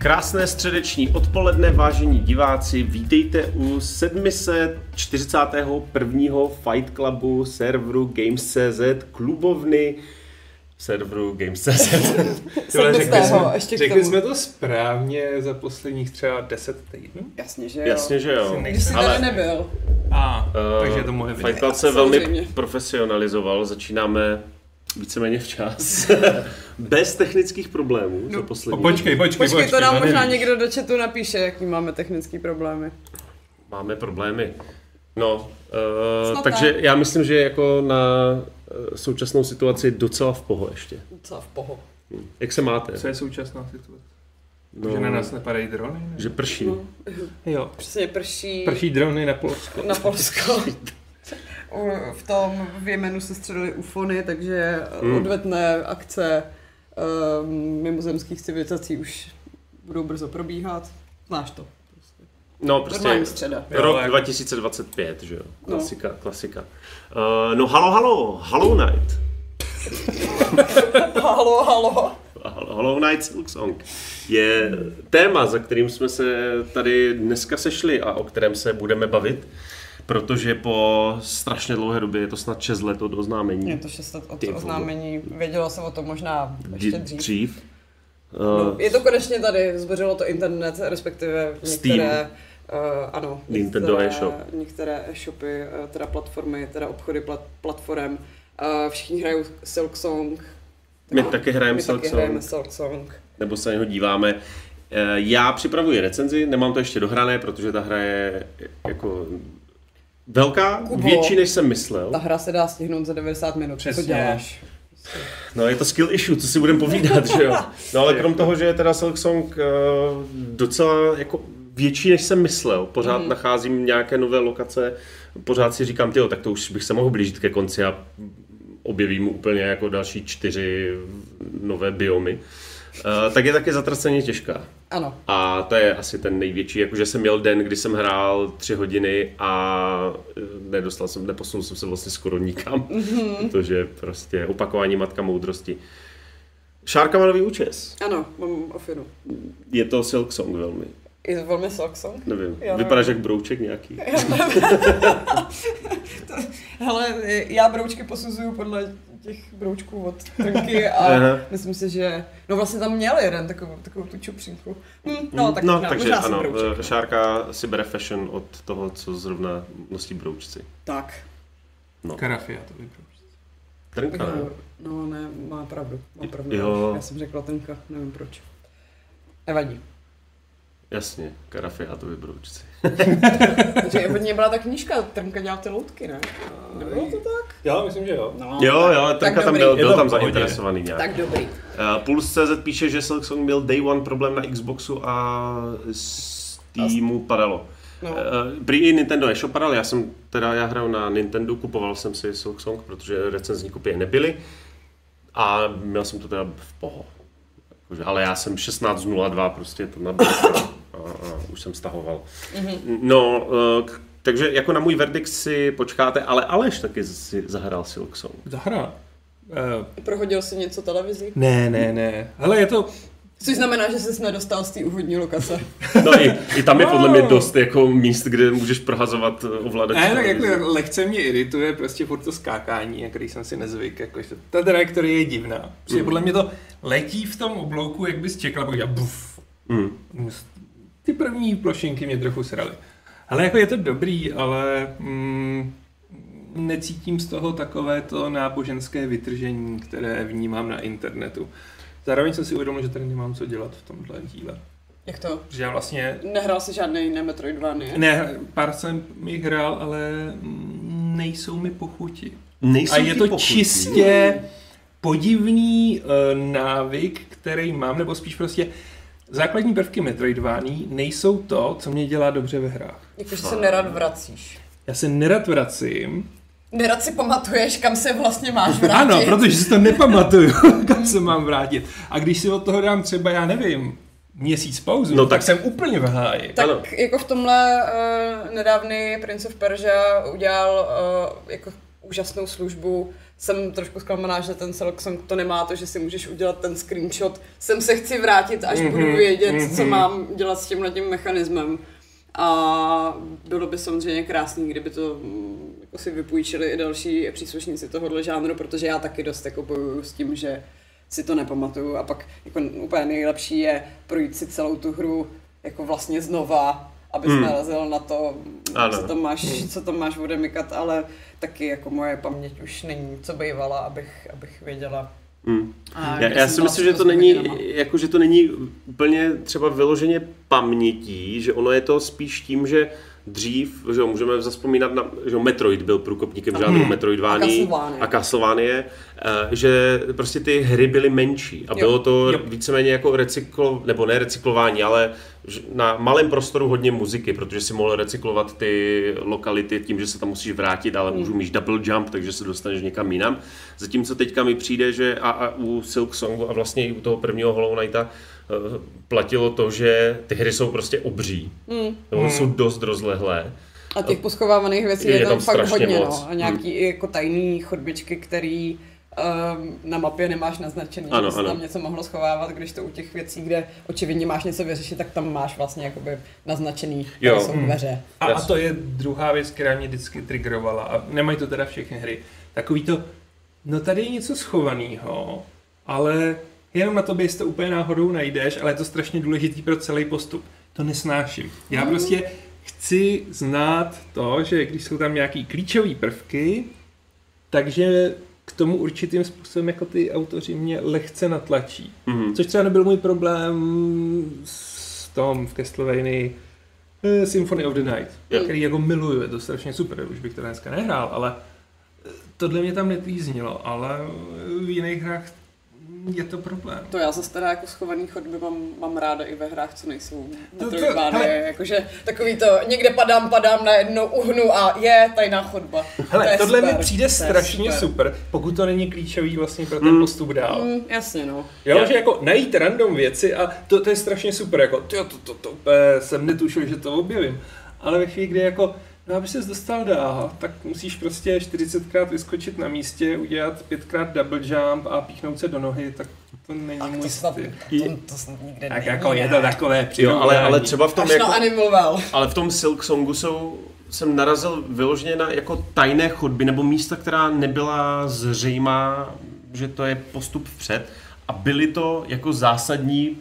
Krásné středeční odpoledne, vážení diváci, vítejte u 741. Fight Clubu serveru Games.cz, klubovny serveru Games.cz. Řekli jsme to správně za posledních třeba 10 týdnů? Jasně, že jo. Když jsi tady nebyl. Takže to moje Fight Club se velmi profesionalizoval, začínáme víceméně včas. Bez technických problémů za poslední. Počkej, to nám možná někdo do chatu napíše, jaký máme technické problémy. Máme problémy. Takže já myslím, že jako na současnou situaci docela v poho ještě. Docela v poho. Jak se máte? Co je současná situace? Že na nás nepadají drony? Ne? Že prší. Jo. Přesně prší. Prší drony na Polsko. V Jemenu se střelily ufony, takže odvetné akce mimozemských civilizací už budou brzo probíhat. Znáš to. No prostě rok 2025, že jo? Klasika. Hollow Knight. Hollow Knight Silksong je téma, za kterým jsme se tady dneska sešli a o kterém se budeme bavit. Protože po strašně dlouhé době, je to snad 6 let od oznámení. Je to 6 let od oznámení, vědělo se o tom možná ještě dřív. Je to konečně tady, zbořilo to internet, respektive některé, Nintendo e-shop. Některé e-shopy, teda platformy, teda obchody platform. Všichni hrajou Silksong. My taky hrajeme Silksong. Nebo se na něho díváme. Já připravuji recenzi, nemám to ještě dohrané, protože ta hra je jako velká, větší než jsem myslel. Ta hra se dá stihnout za 90 minut, přesně. Co děláš? No je to skill issue, co si budeme povídat, že jo. No ale krom toho, že je teda Silksong docela jako větší než jsem myslel, pořád nacházím nějaké nové lokace, pořád si říkám, tak to už bych se mohl blížit ke konci a objevím úplně jako další 4 nové biomy. Tak je taky zatraceně těžká. Ano. A to je asi ten největší, jakože jsem měl den, kdy jsem hrál 3 hodiny a neposunul jsem se vlastně skoro nikam, protože prostě opakování matka moudrosti. Šárka má nový účes. Ano, mám ofinu. Je to Silksong velmi. Je to velmi Silksong? Nevím, vypadáš jak brouček nějaký. Hele, já broučky posuzuju podle těch broučků od Trnky a myslím si, že vlastně tam měl jeden takovou tu čupřinku. Takže ano, Šárka si bere fashion od toho, co zrovna nosí broučci. Tak. Karafiátový broučci. Trnka, ne? No ne, má pravdu. Jo. Já jsem řekla Trnka, nevím proč. Nevadí. Jasně, karafiátový broučci. Takže od něj byla ta knížka, Trnka dělal ty loutky, ne? Nebylo to tak? Já myslím, že jo. No, jo, Trnka tam byl tam zainteresovaný nějak. Tak dobrý. Puls.cz píše, že Silksong měl day one problém na Xboxu a Steamu padalo. No. Prý i Nintendo eShop padal, já hraju na Nintendo, kupoval jsem si Silksong, protože recenzní kopie nebyly a měl jsem to teda v poho. Ale já jsem 16.02 prostě to nabil a už jsem stahoval. Takže jako na můj verdikt si počkáte, ale Aleš taky si zahrál Silksong. Zahrál. Prohodil jsi něco televizi? Ne. Hele, je to... Což znamená, že jsi nedostal z té úvodní lokace. No i tam je podle mě dost jako míst, kde můžeš prohazovat ovladač. Ne, tak jako lehce mě irituje prostě furt to skákání, který jsem si nezvyk. Jakože ta trajektorie je divná. Protože podle mě to letí v tom oblouku, jak bys čekal, a buf. Ty první plošinky mě trochu sraly. Ale jako je to dobrý, ale necítím z toho takovéto náboženské vytržení, které vnímám na internetu. Zároveň jsem si uvědomil, že tady nemám co dělat v tomhle díle. Jak to? Že já vlastně... Nehrál jsi žádný jiný Metroidvania? Ne, pár jsem jich hrál, ale nejsou mi po chuti. A je to čistě podivný návyk, který mám, nebo spíš prostě základní prvky Metroidvania nejsou to, co mě dělá dobře ve hrách. Jakože se nerad vracíš. Já se nerad vracím. Nerad si pamatuješ, kam se vlastně máš vrátit. Ano, protože si to nepamatuju, kam se mám vrátit. A když si od toho dám třeba, já nevím, měsíc pauzu, tak jsem úplně v háji. Tak jako v tomhle nedávný Prince of Persia udělal jako úžasnou službu jsem trošku zklamaná, že ten Silksong to nemá to, že si můžeš udělat ten screenshot, sem se chci vrátit, až budu vědět, co mám dělat s tímhletím mechanismem. A bylo by samozřejmě krásný, kdyby to jako si vypůjčili i další příslušníci tohohle žánru, protože já taky dost jako bojuju s tím, že si to nepamatuju a pak jako úplně nejlepší je projít si celou tu hru jako vlastně znova, abys narazil na to, co tam máš odemykat, ale taky jako moje paměť už není, co bývala, abych věděla. Já si myslím, že to není, jako, že to není úplně třeba vyloženě pamětí, že ono je to spíš tím, že dřív, že jo, můžeme zavzpomínat na, že Metroid byl průkopníkem žádného Metroidvanii a Castlevania, že prostě ty hry byly menší a bylo to víceméně jako nebo ne recyklování, ale na malém prostoru hodně muziky, protože si mohl recyklovat ty lokality tím, že se tam musíš vrátit, ale můžu mít double jump, takže se dostaneš někam jinam. Zatímco teďka mi přijde, že a u Silksongu a vlastně i u toho prvního Hollow Knighta platilo to, že ty hry jsou prostě obří. Jsou dost rozlehlé. A těch poschovávaných věcí je tam fakt hodně. No. A nějaký jako tajný chodbičky, který na mapě nemáš naznačený, že se tam něco mohlo schovávat, když to u těch věcí, kde očividně máš něco vyřešit, tak tam máš vlastně jakoby naznačený, které jsou dveře. A to je druhá věc, která mě vždycky triggerovala. A nemají to teda všechny hry. Takový to, no tady je něco schovaného, ale jenom na tobě to úplně náhodou najdeš, ale je to strašně důležitý pro celý postup. To nesnáším. Já prostě chci znát to, že když jsou tam nějaký klíčové prvky, takže k tomu určitým způsobem jako ty autoři mě lehce natlačí. Což třeba nebyl můj problém v Castlevanii Symphony of the Night, který jako miluju, je to strašně super, už bych to dneska nehrál, ale tohle mě tam netlíznilo, ale v jiných hrách je to problém. To já zase teda jako schovaný chodby mám ráda i ve hrách, co nejsou Metroidvanie, jakože takový to, někde padám, najednou uhnu a je tajná chodba. Hele, tohle mi přijde strašně super, pokud to není klíčový vlastně pro ten postup dál. Jasně, no. Jo, že jako najít random věci a to je strašně super, jako to jsem netušil, že to objevím. Ale ve chvíli, kdy jako no, aby ses dostal dál, tak musíš prostě 40krát vyskočit na místě, udělat 5krát double jump a píchnout se do nohy, tak to není můj styl. To snad nikde tak není. jako je to takové přirovnání. Ale třeba v tom jako, ale v tom Silksongu jsem narazil vyloženě na jako tajné chodby nebo místa, která nebyla zřejmá, že to je postup vpřed a byly to jako zásadní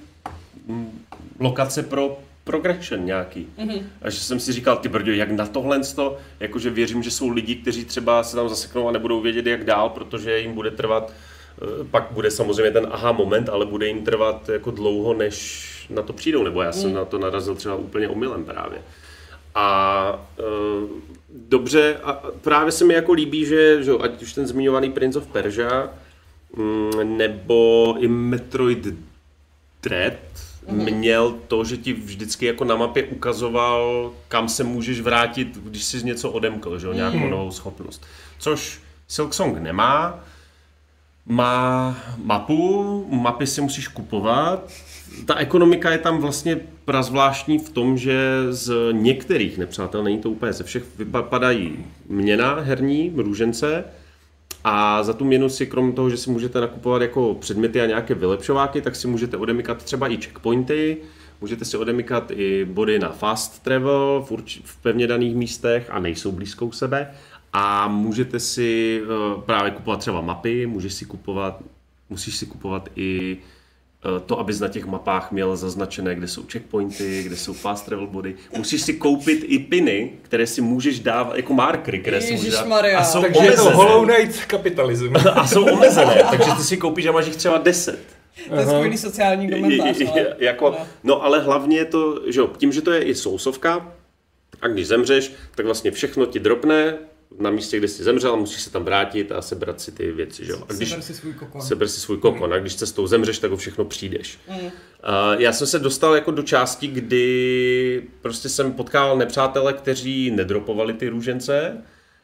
lokace pro progression nějaký. A že jsem si říkal, ty brďo, jak na tohle jakože věřím, že jsou lidi, kteří třeba se tam zaseknou a nebudou vědět, jak dál, protože jim bude trvat, pak bude samozřejmě ten aha moment, ale bude jim trvat jako dlouho, než na to přijdou, nebo já jsem na to narazil třeba úplně omylem právě. A dobře, a právě se mi jako líbí, že ať už ten zmiňovaný Prince of Persia, nebo i Metroid Dread, měl to, že ti vždycky jako na mapě ukazoval, kam se můžeš vrátit, když jsi něco odemkl, že? Nějakou novou schopnost. Což Silksong nemá. Má mapy si musíš kupovat. Ta ekonomika je tam vlastně prazvláštní v tom, že z některých nepřátel, není to úplně ze všech, vypadají měna herní, růžence, a za tu měnu si krom toho, že si můžete nakupovat jako předměty a nějaké vylepšováky, tak si můžete odemykat třeba i checkpointy, můžete si odemykat i body na fast travel v pevně daných místech a nejsou blízko u sebe. A můžete si právě kupovat třeba mapy, musíš si kupovat i to, abys na těch mapách měl zaznačené, kde jsou checkpointy, kde jsou fast travel body. Musíš si koupit i piny, které si můžeš dávat, jako markery, které si můžeš dávat. A jsou takže omezené. Je to Hollow Knight kapitalism. A jsou omezené, takže ty si koupíš a máš jich třeba 10. To je skvělý sociální komentář. No ale hlavně je to, že jo, tím, že to je i sousovka, a když zemřeš, tak vlastně všechno ti dropne na místě, kde jsi zemřel, musíš se tam vrátit a sebrat si ty věci, že jo. Seber si svůj kokon. A když cestou zemřeš, tak o všechno přijdeš. Já jsem se dostal jako do části, kdy prostě jsem potkal nepřátele, kteří nedropovali ty růžence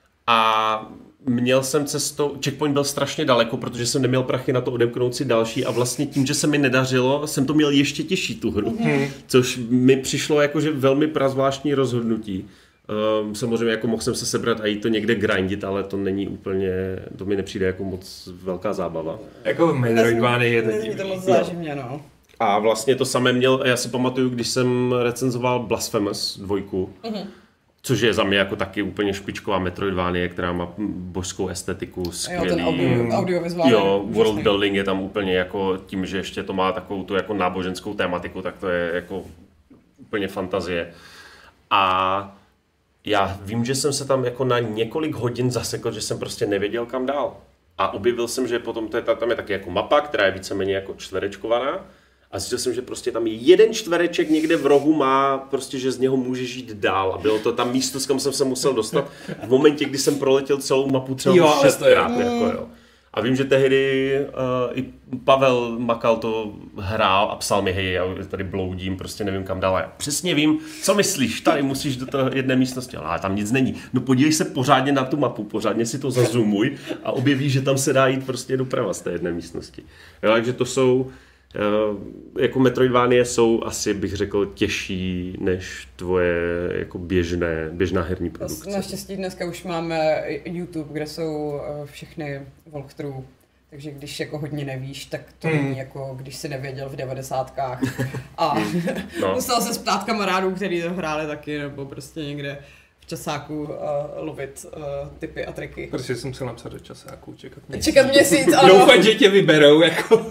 a měl jsem cestou, checkpoint byl strašně daleko, protože jsem neměl prachy na to odemknout si další a vlastně tím, že se mi nedařilo, jsem to měl ještě těžší tu hru, což mi přišlo jakože velmi prazvláštní rozhodnutí. Samozřejmě jako mohl jsem se sebrat a jít to někde grindit, ale to není úplně, to mi nepřijde jako moc velká zábava. Jako v Metroidvanii je to divný. To moc záživně, no. A vlastně to samé měl, já si pamatuju, když jsem recenzoval Blasphemous 2, což je za mě jako taky úplně špičková Metroidvanie, která má božskou estetiku, skvělý. Jo, ten audiovizuální. Jo, world building je tam úplně jako tím, že ještě to má takovou tu jako náboženskou tématiku, tak to je jako úplně fantazie. A já vím, že jsem se tam jako na několik hodin zasekl, že jsem prostě nevěděl, kam dál. A objevil jsem, že potom tam je taky jako mapa, která je víceméně jako čtverečkovaná. A zjistil jsem, že prostě tam jeden čtvereček někde v rohu má, prostě, že z něho může žít dál. A bylo to tam místo, s kam jsem se musel dostat v momentě, kdy jsem proletěl celou mapu třeba 6krát. Jako, jo. A vím, že tehdy i Pavel Makal to hrál a psal mi, hej, já tady bloudím, prostě nevím kam dál. Já přesně vím, co myslíš, tady musíš do té jedné místnosti, ale tam nic není. No podívej se pořádně na tu mapu, pořádně si to zazoomuj a objevíš, že tam se dá jít prostě doprava z té jedné místnosti. Jo, takže to jsou, jako Metroidvanie jsou asi, bych řekl, těžší než tvoje jako běžná herní produkce. Naštěstí dneska už máme YouTube, kde jsou všechny walkthrough, takže když jako hodně nevíš, tak to není jako když si nevěděl v 90kách a musel se ptát kamarádů, kteří to hráli taky, nebo prostě někde v časáku lovit tipy a triky. Prostě jsem se napsat do časáku, čekat měsíc, ano. Doufat, že tě vyberou, jako.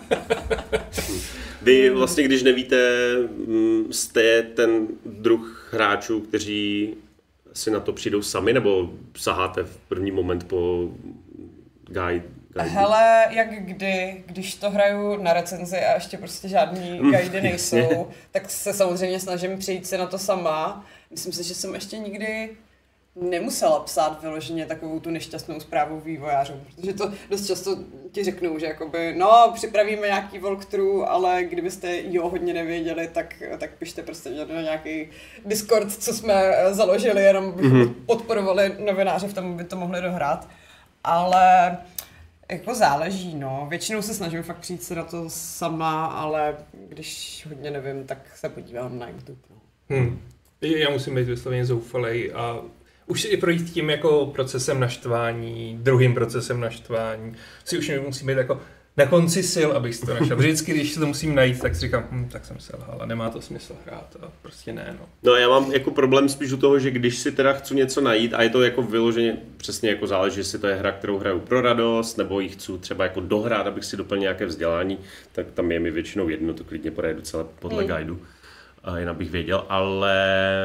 Vy vlastně, když nevíte, jste ten druh hráčů, kteří si na to přijdou sami, nebo saháte v první moment po guide? Hele, jak když to hraju na recenzi a ještě prostě žádný guidy nejsou, tak se samozřejmě snažím přijít si na to sama. Myslím si, že jsem ještě nikdy nemusela psát vyloženě takovou tu nešťastnou zprávu vývojářům, protože to dost často ti řeknou, že jakoby, no, připravíme nějaký walkthrough, ale kdybyste hodně nevěděli, tak pište prostě na nějaký Discord, co jsme založili, jenom bychom podporovali novináře v tom, aby to mohli dohrát. Ale jako záleží, no. Většinou se snažím fakt přijít si na to sama, ale když hodně nevím, tak se podívám na YouTube. No. Já musím být vysloveně zoufalej a už si i projít tím jako procesem naštvání, druhým procesem naštvání, si už musím být jako na konci sil, abych si to našel. Vždycky, když to musím najít, tak si říkám, tak jsem selhal a nemá to smysl hrát a prostě ne, no. No já mám jako problém spíš u toho, že když si teda chci něco najít a je to jako vyloženě, přesně jako záleží, jestli to je hra, kterou hraju pro radost, nebo ji chci třeba jako dohrát, abych si doplnil nějaké vzdělání, tak tam je mi většinou jedno, to klidně projedu celé podle guidu, jen abych věděl, ale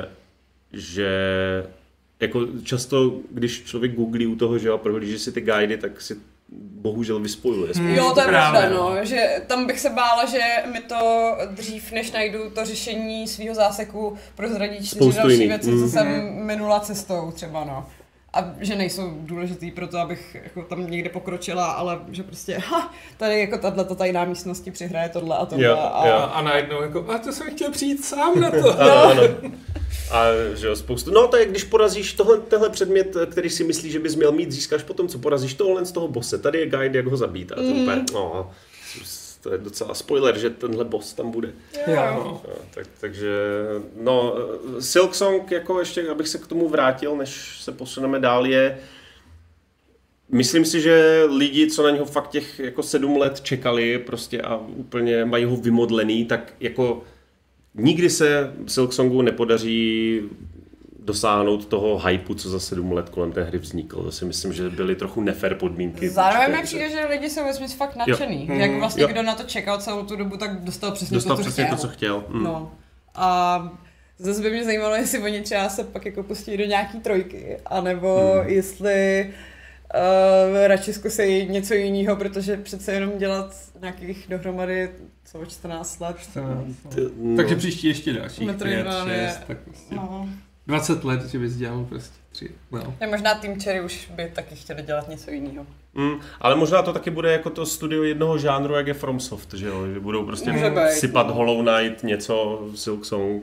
že jako často, když člověk googlí u toho, že jo, prohlíží si ty guidy, tak si bohužel vyspojuje. Jo, to je pravda, no, že tam bych se bála, že mi to dřív, než najdu to řešení svýho záseku, prozradí 4 další věci, co jsem minula cestou třeba, no. A že nejsou důležitý pro to, abych jako tam někde pokročila, ale že prostě, tady jako tato tajná místnosti přihraje tohle a tohle. A najednou jako, to jsem chtěl přijít sám na to. Ano. A že jo, spoustu. No to je, když porazíš tenhle předmět, který si myslíš, že bys měl mít, získáš potom, co porazíš tohle z toho bosse. Tady je guide, jak ho zabít. A to úplně, to je docela spoiler, že tenhle boss tam bude. Jo. Takže, Silksong, jako ještě, abych se k tomu vrátil, než se posuneme dál, je, myslím si, že lidi, co na něho fakt těch jako 7 let čekali prostě a úplně mají ho vymodlený, tak jako nikdy se Silksongu nepodaří dosáhnout toho hypeu, co za 7 let kolem té hry vznikl. To si myslím, že byly trochu nefér podmínky. Zároveň mi přijde, že lidi jsou vesměs fakt nadšený. Jak vlastně kdo na to čekal celou tu dobu, tak dostal přesně to, co chtěl. No. A zase by mě zajímalo, jestli oni třeba se pak jako pustí do nějaký 3, anebo jestli radši zkusí něco jiného, protože přece jenom dělat nějakých dohromady 14 let. Takže příští ještě dalších 5, 6, tak prostě 20 let, že bys dělal prostě 3. No. Možná Team Cherry už by taky chtěli dělat něco jiného. Ale možná to taky bude jako to studio jednoho žánru, jak je FromSoft, že jo? Že budou prostě sypat Hollow Knight, něco Silksong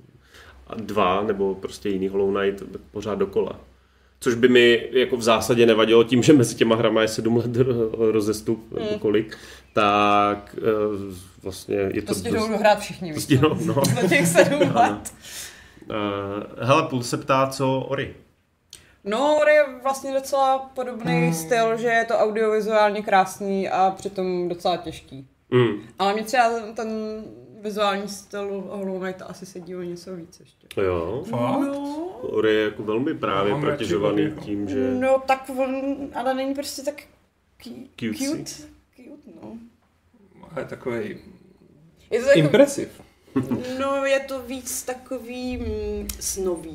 2, nebo prostě jiný Hollow Knight pořád dokola. Což by mi jako v zásadě nevadilo tím, že mezi těma hrama je 7 let rozestup, nebo kolik, tak vlastně je to... To stihnou dohrát všichni, víš? No. Za těch 7 let. Hele, Půl se ptá, co Ori? No, Ori je vlastně docela podobný styl, že je to audiovizuálně krásný a přitom docela těžký. Ale mě třeba ten vizuální styl Hollow Knight asi sedí o něco víc ještě. Jo. No. Ori je jako velmi právě protěžovaný tím, že... No, tak on, ale není prostě tak cute, no. Ale takovej Je to impresiv. No, je to víc takový snový.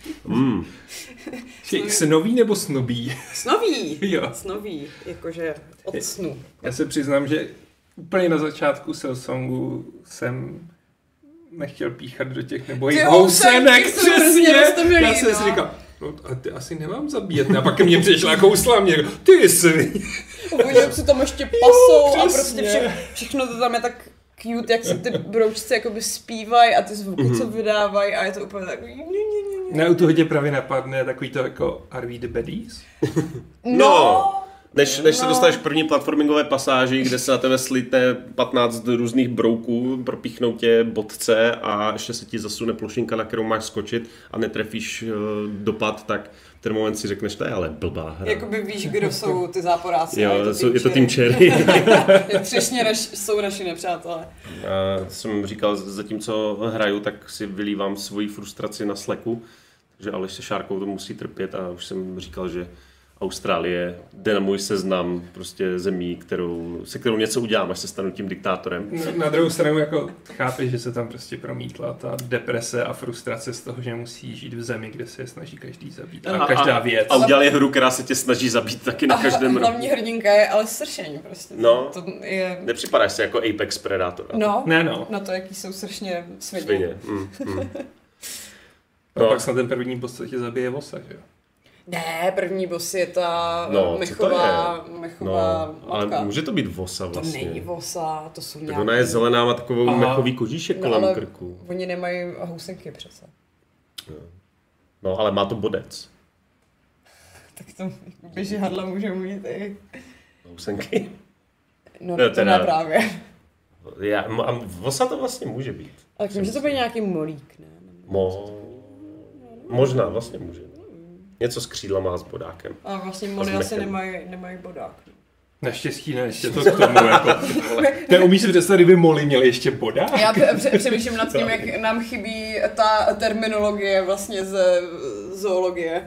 Snový nebo snobí? Snový. Jo. Snový, jakože od snu. Já se přiznám, že úplně na začátku Silksongu jsem nechtěl píchat do těch nebojích housenek, přesně. Já jsem si říkal, no a ty asi nemám zabíjet. A pak ke mně přišla kousla a mě říkal, ty jsi. Oni si tam ještě pasou a prostě všechno to tam je tak cute, jak se ty broučci jakoby zpívají a ty zvuky, co vydávají a je to úplně takový... Ne, u toho tě právě napadne takový to jako Are we the baddies? No! Než se dostaneš k první platformingové pasáži, kde se na tebe slítne 15 různých brouků, propíchnou tě bodce a ještě se ti zasune plošinka, na kterou máš skočit a netrefíš dopad, tak v ten moment si řekneš, to je ale blbá hra. Jakoby víš, kdo jsou ty záporáci. Jo, je to tým Cherry. Třešně jsou naši nepřátelé. Jsem říkal, zatímco hraju, tak si vylívám svoji frustraci na Slacku, takže Aleš se Šárkou to musí trpět a už jsem říkal, že Austrálie jde na můj seznam prostě zemí, se kterou něco udělám, až se stanu tím diktátorem. Na druhou stranu jako chápeš, že se tam prostě promítla ta deprese a frustrace z toho, že musí žít v zemi, kde se je snaží každý zabít a každá věc. A udělali hru, která se tě snaží zabít taky na každém rohu. Hlavní hrdinka je ale sršeň prostě. No, to je... nepřipadáš si jako Apex Predator. No, ne, no. Na to, jaký jsou sršně svině. A pak snad ten první boss, co tě zabije vosa, že jo? Ne, první boss je ta mechová matka. Ale může to být vosa vlastně. To není vosa, to jsou nějaké... Ona je zelená, má takovou mechový kožíšek kolem krku. Oni nemají housenky přece. No, ale má to bodec. Tak to žihadla může mít i... Housenky? No to ne právě. Vosa to vlastně může být. Ale může to být nějaký molík, ne? Možná, vlastně může. Něco s křídlama a s bodákem. A vlastně moli asi nemají bodák. Naštěstí ne, ještě to k tomu jako... Neumíš si představit, kdyby moli měli ještě bodák? Já přemýšlím nad tím, jak nám chybí ta terminologie vlastně z zoologie.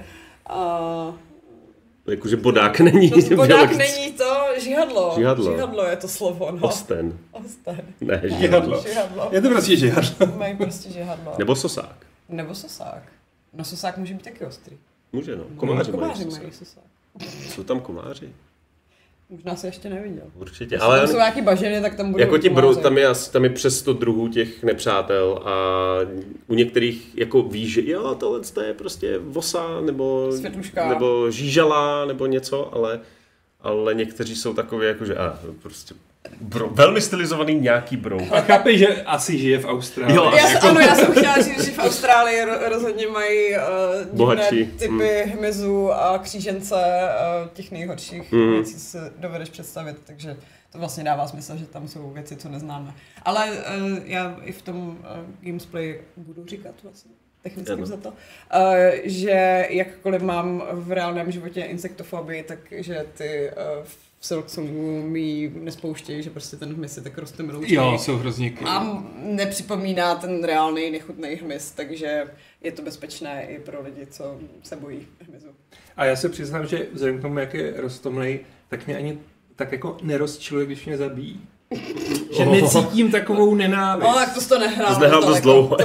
Jakože bodák není. Bodák není to žihadlo. Žihadlo je to slovo. No. Osten. Ne, žihadlo. Je to prostě žihadlo. Mají prostě žihadlo. Nebo sosák. No sosák může být taky ostrý. Může, no. Komáři mají sosák. Jsou tam komáři? Možná se ještě neviděl. Určitě, ale tam jsou nějaký bažiny, tak tam budou jako tam je přes 100 druhů těch nepřátel a u některých jako víš, že jo, tohle je prostě vosa nebo žížala nebo něco, ale někteří jsou takový jako, že prostě velmi stylizovaný nějaký brouk. A chápeš, že asi žije v Austrálii. Jo, já jsem chtěla říct, že v Austrálii rozhodně mají divné typy hmyzů a křížence těch nejhorších věcí, co se dovedeš představit, takže to vlastně dává smysl, že tam jsou věci, co neznáme. Ale já i v tom gamesplay budu říkat vlastně, technicky za to, že jakkoliv mám v reálném životě insektofobii, takže ty v Silksongu mi nespouštějí, že prostě ten hmyz je tak roztomilou. Jo, jsou hrozně a nepřipomíná ten reálný nechutný hmyz, takže je to bezpečné i pro lidi, co se bojí hmyzu. A já se přiznám, že vzhledem k tomu, jak je roztomilej, tak mě ani tak jako nerozčiluje, když mě zabíjí. Že necítím takovou nenávist. No, tak to nehrál. To nehrál dost dlouho.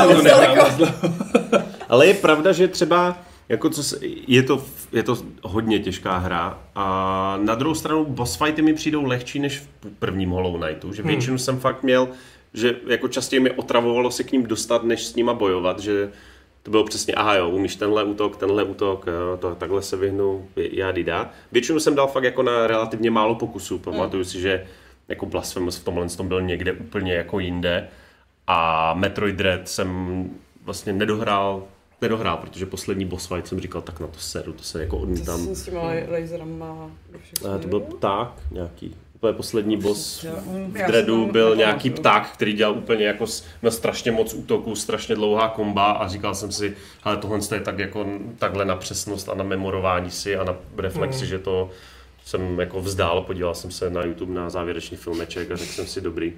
Ale je pravda, že třeba jako je to hodně těžká hra a na druhou stranu boss fighty mi přijdou lehčí než v prvním Hollow Knightu, že většinu jsem fakt měl, že jako častěji mi otravovalo se k ním dostat, než s nima bojovat, že to bylo přesně, umíš tenhle útok, takhle se vyhnu, jadida. Většinu jsem dal fakt jako na relativně málo pokusů, pamatuju si, že jako Blasphemous v tomhle tom byl někde úplně jako jinde a Metroid Dread jsem vlastně nedohrál, protože poslední boss fight jsem říkal, tak na to seru, to se jako odmítám. To s těma laserama do všech to byl pták nějaký, úplně poslední boss v Dreadu byl nějaký pták, který dělal úplně jako měl strašně moc útoků, strašně dlouhá komba a říkal jsem si, ale tohle je tak jako takhle na přesnost a na memorování si a na reflexi, že to jsem jako vzdál, podíval jsem se na YouTube na závěrečný filmeček a řekl jsem si dobrý.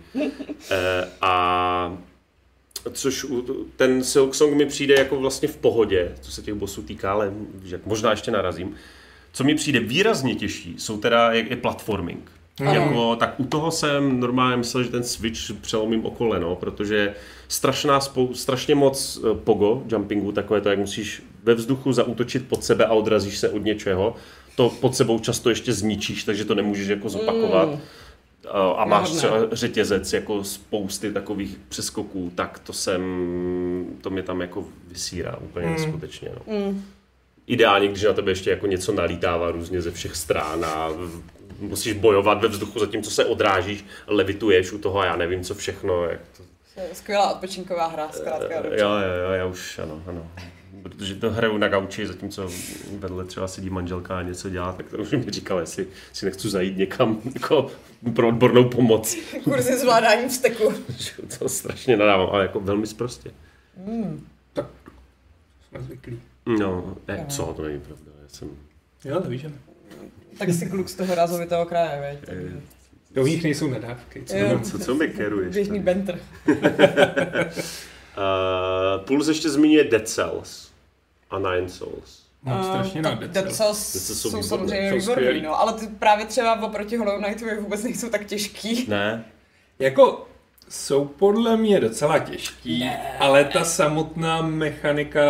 A což ten Silksong mi přijde jako vlastně v pohodě, co se těch bossů týká, ale možná ještě narazím. Co mi přijde výrazně těžší, jsou teda je platforming. Jako, tak u toho jsem normálně myslel, že ten Switch přelomím o koleno, protože strašně moc pogo jumpingu, takové to, jak musíš ve vzduchu zaútočit pod sebe a odrazíš se od něčeho. To pod sebou často ještě zničíš, takže to nemůžeš jako zopakovat. A máš třeba řetězec jako spousty takových přeskoků, tak to mě tam jako vysírá úplně neskutečně. No. Ideálně, když na tebe ještě jako něco nalítává různě ze všech stran a musíš bojovat ve vzduchu, zatímco se odrážíš, levituješ u toho a já nevím co všechno. Jak to... Skvělá odpočinková hra, zkrátka. Jo, já už ano. Protože to hraju na gauči, zatímco vedle třeba sedí manželka a něco dělá, tak to už mi říkal, jestli si nechci zajít někam jako pro odbornou pomoc. Kurzy zvládání vzteku. To strašně nadávám, ale jako velmi sprostě. Tak jsme zvyklí. No, co, to není pravda. Jo, to víš, Tak si kluk z toho rázovitého kraje, veď. Do nich nejsou nadávky. Co mi keruješ? Běžný benter. Puls ještě zmiňuje Dead Cells a Nine Souls. Mám strašně rád Dead Cells jsou samozřejmě výborný, no, ale ty právě třeba oproti Hollow Knightovi vůbec nejsou tak těžký. Ne. Jako jsou podle mě docela těžký, ale ta samotná mechanika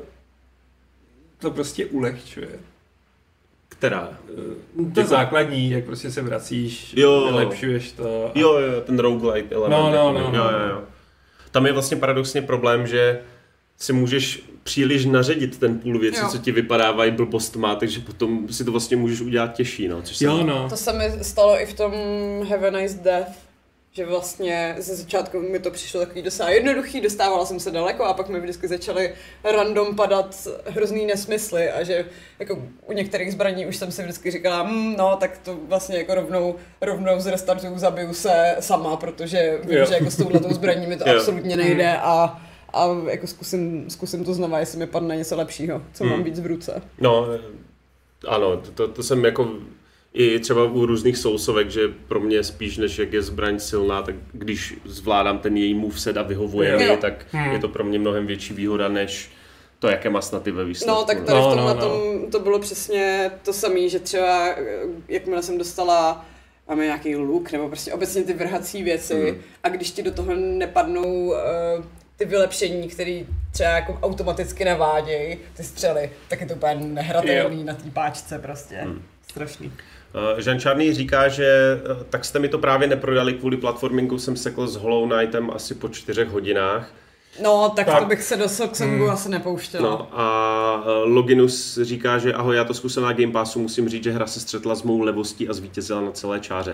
to prostě ulehčuje. Která? To základní, jak prostě se vracíš, vylepšuješ to. Jo, ten roguelite element. Jo. Tam je vlastně paradoxně problém, že si můžeš příliš naředit ten půl věcí, co ti vypadávají blbostma, takže potom si to vlastně můžeš udělat těžší. No, To se mi stalo i v tom Have a Nice Death, že vlastně ze začátku mi to přišlo takový docela jednoduchý, dostávala jsem se daleko a pak mi vždycky začaly random padat hrozný nesmysly a že jako u některých zbraní už jsem si vždycky říkala, no tak to vlastně jako rovnou z restartu zabiju se sama, protože vím, že jako s touhletou zbraní mi to absolutně nejde a jako zkusím to znova, jestli mi padne něco lepšího, co mám víc v ruce. No, ano, to jsem jako i třeba u různých sousovek, že pro mě spíš než jak je zbraň silná, tak když zvládám ten její moveset a vyhovuje mi, tak je to pro mě mnohem větší výhoda než to, jaké má snaty ve výsledku. No, tak tady v tomhle tom to bylo přesně to samé, že třeba jakmile jsem dostala máme nějaký luk nebo prostě obecně ty vrhací věci a když ti do toho nepadnou ty vylepšení, které třeba jako automaticky navádějí ty střely, tak je to úplně nehratelný na té páčce prostě. Strašný. Jean Čárný říká, že tak jste mi to právě neprodali, kvůli platformingu jsem sekl s Hollow Knightem asi po 4 hodinách. No, tak to bych se do Silksongu asi nepouštěla. No a Loginus říká, že ahoj, já to zkusil na Game Passu, musím říct, že hra se střetla s mou levostí a zvítězila na celé čáře.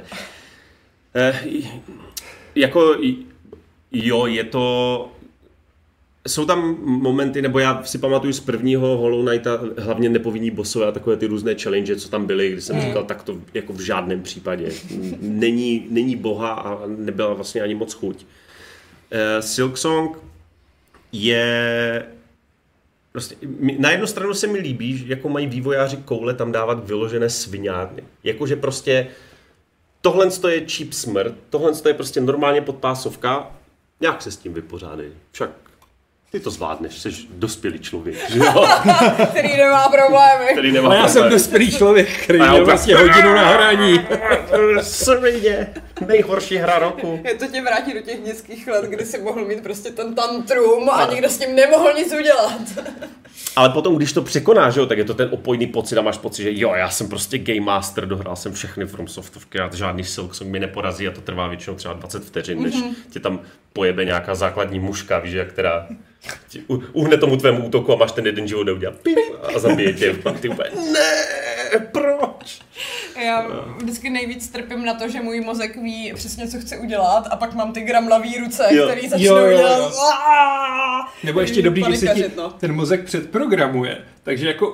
Je to... Jsou tam momenty, nebo já si pamatuju z prvního Hollow Knighta, hlavně nepovinní bossové a takové ty různé challenge, co tam byly, kdy jsem říkal, tak to jako v žádném případě. Není boha a nebyla vlastně ani moc chuť. Silksong je... Prostě, na jednu stranu se mi líbí, že jako mají vývojáři koule tam dávat vyložené sviňárny. Jakože prostě tohle je cheap smrt, tohle je prostě normálně podpásovka, nějak se s tím vypořádej. Však ty to zvládneš, jsi dospělý člověk, že jo? Který nemá problémy. Ale já jsem dospělý člověk, který měl vlastně hodinu na hraní. Svině, nejhorší hra roku. Je to tě vrátí do těch dětských let, kdy jsi mohl mít prostě ten tantrum a nikdo s tím nemohl nic udělat. Ale potom, když to překonáš, jo, tak je to ten opojný pocit a máš pocit, že jo, já jsem prostě game master, dohrál jsem všechny FromSoftovky a žádný Silksong mi neporazí a to trvá většinou třeba 20 vteřin, než tě tam pojebe nějaká základní muška, víš, která uhne tomu tvému útoku a máš ten jeden život, udělá pip a zabije tě. A ty úplně, ne, proč? Já vždycky nejvíc trpím na to, že můj mozek ví přesně, co chce udělat a pak mám ty gramlavý ruce, který začnou dělat. Nebo ještě dobrý, když se ti ten mozek předprogramuje, takže jako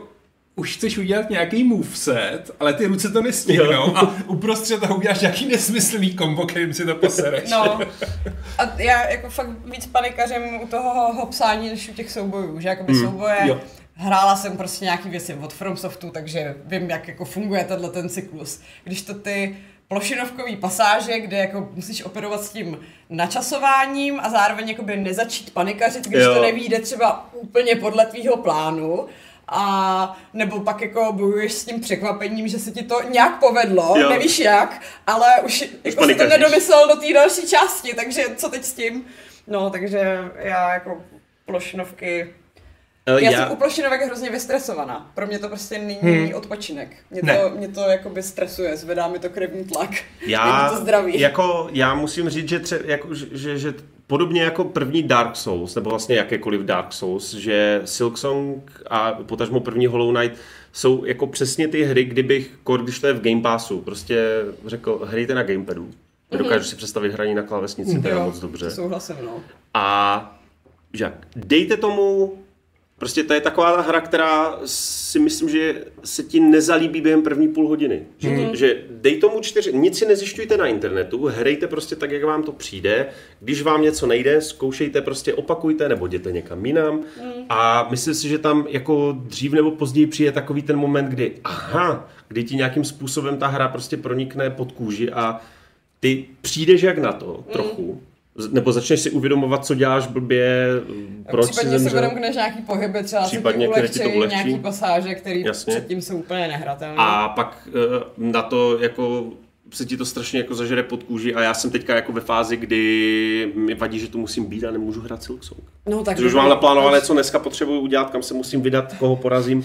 už chceš udělat nějaký moveset, ale ty ruce to nestihnou a uprostřed toho uděláš nějaký nesmyslný kombo, kterým si to posereš. No. A já jako fakt víc panikařím u toho psání, než u těch soubojů, že jakoby souboje, hrála jsem prostě nějaký věci od FromSoftu, takže vím, jak jako funguje ten cyklus. Když to ty plošinovkový pasáže, kde jako musíš operovat s tím načasováním a zároveň jakoby nezačít panikařit, když to nevyjde třeba úplně podle tvýho plánu, a nebo pak jako bojuješ s tím překvapením, že se ti to nějak povedlo, nevíš jak, ale už jako si to nedomyslel do té další části, takže co teď s tím? No, takže já jako plošinovky... Já jsem u plošinovek hrozně vystresovaná. Pro mě to prostě není odpočinek. Mě to jakoby stresuje, zvedá mi to krevní tlak. Není to zdravý. Já musím říct, že podobně jako první Dark Souls, nebo vlastně jakékoliv Dark Souls, že Silksong a potažmo první Hollow Knight jsou jako přesně ty hry, když to je v Game Passu, prostě řekl, hrajte na gamepadu. Dokážu si představit hraní na klávesnici, to je moc dobře. Souhlasím, no. A že dejte tomu. Prostě to je taková ta hra, která si myslím, že se ti nezalíbí během první půl hodiny. Že dej tomu 4, nic si nezjišťujte na internetu, hrajte prostě tak, jak vám to přijde. Když vám něco nejde, zkoušejte, prostě opakujte nebo jděte někam jinam. A myslím si, že tam jako dřív nebo později přijde takový ten moment, kdy ti nějakým způsobem ta hra prostě pronikne pod kůži a ty přijdeš jak na to trochu. Nebo začneš si uvědomovat, co děláš blbě, proč si zemřel. Případně si uvědomkneš nějaký pohyby, třeba se ti ulehčí nějaký pasáže, který předtím jsou úplně nehratelné. A pak na to jako se ti to strašně jako zažere pod kůži a já jsem teďka jako ve fázi, kdy mi vadí, že tu musím být a nemůžu hrát Silksong. No, tak už mám naplánované, co dneska potřebuji udělat, kam se musím vydat, koho porazím.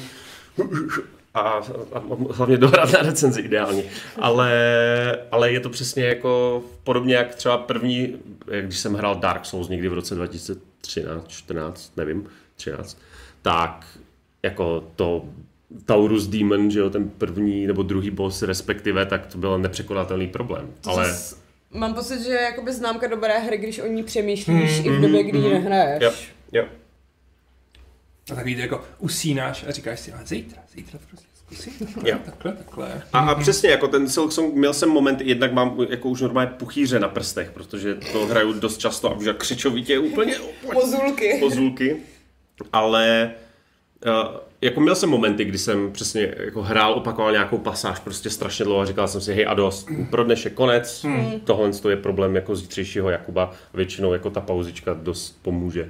A hlavně dohrát na recenzi ideálně. Ale je to přesně jako podobně jak třeba první, když jsem hrál Dark Souls někdy v roce 2013, 14, nevím, 13, tak jako to Taurus Demon, že jo, ten první nebo druhý boss respektive, tak to byl nepřekonatelný problém. Ale mám pocit, že je jakoby známka dobré hry, když o ní přemýšlíš i v době, kdy ji nehraješ. Jo. A tak víte, jako usínáš a říkáš si, zítra prostě zkusím, takhle. A přesně, jako ten Silksong, měl jsem moment, jednak mám jako už normálně puchýře na prstech, protože to hraju dost často a už jak křičovitě úplně pozůlky. Ale jako měl jsem momenty, kdy jsem přesně jako hrál, opakoval nějakou pasáž prostě strašně dlouho a říkal jsem si, hej a dost, pro dnešek konec, tohle je problém jako zítřejšího Jakuba, většinou jako ta pauzička dost pomůže.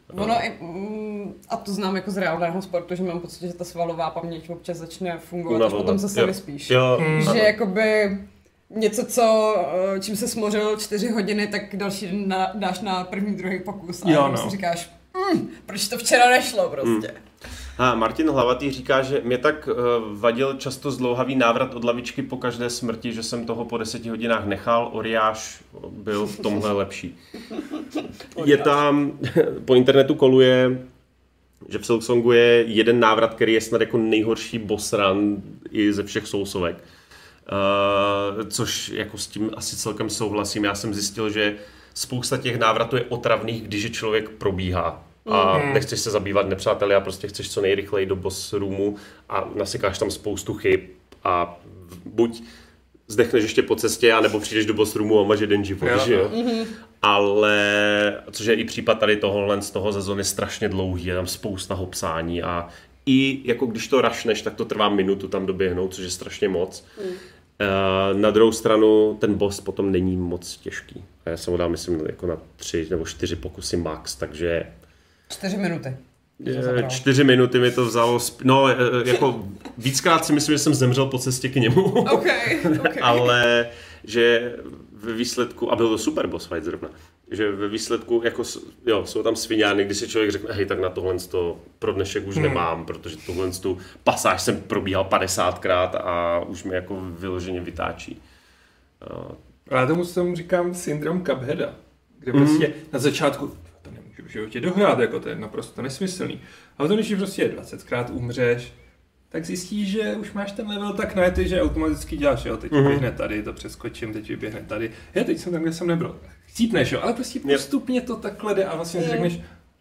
A to znám jako z reálného sportu, že mám pocit, že ta svalová paměť občas začne fungovat, až potom zase vyspíš. Že jakoby něco, čím se smořil 4 hodiny, tak další den dáš na první, druhý pokus a si říkáš, proč to včera nešlo prostě. Martin Hlavatý říká, že mě tak vadil často zdlouhavý návrat od lavičky po každé smrti, že jsem toho po 10 hodinách nechal, Oriáš byl v tomhle lepší. Je tam, po internetu koluje, že v Silksongu je jeden návrat, který je snad jako nejhorší boss run i ze všech soulsovek. Což jako s tím asi celkem souhlasím. Já jsem zjistil, že spousta těch návratů je otravných, když je člověk probíhá. A nechceš se zabývat nepřáteli a prostě chceš co nejrychleji do boss roomu a nasekáš tam spoustu chyb a buď zdechneš ještě po cestě, anebo přijdeš do boss roomu a máš jeden život, že jo? Ale, což je i případ tady tohohle z toho sezóny strašně dlouhý, je tam spousta hopsání a i jako když to rašneš, tak to trvá minutu tam doběhnout, což je strašně moc. Na druhou stranu ten boss potom není moc těžký. A já jsem ho dal, myslím, jako na 3 nebo 4 pokusy max, takže 4 minuty. 4 minuty mi to vzalo, jako víckrát si myslím, že jsem zemřel po cestě k němu. Okay. Ale že ve výsledku, a byl to super boss fight zrovna, že ve výsledku, jako, jsou tam sviňány, kdy si člověk řekne, hej, tak na tohle pro dnešek už nemám, protože tohle pasáž jsem probíhal 50krát a už mi jako vyloženě vytáčí. Já tomu říkám syndrom Cupheada, kde prostě na začátku to nemůžu v životě dohrát, jako to je naprosto nesmyslný. A potom, když prostě 20krát umřeš, tak zjistíš, že už máš ten level tak najetý, že automaticky děláš, jo, teď vyběhne tady, to přeskočím, teď vyběhne tady. Teď jsem tam, kde jsem nebyl. Chcípneš, jo, ale prostě postupně to takhle jde a vlastně si řekneš,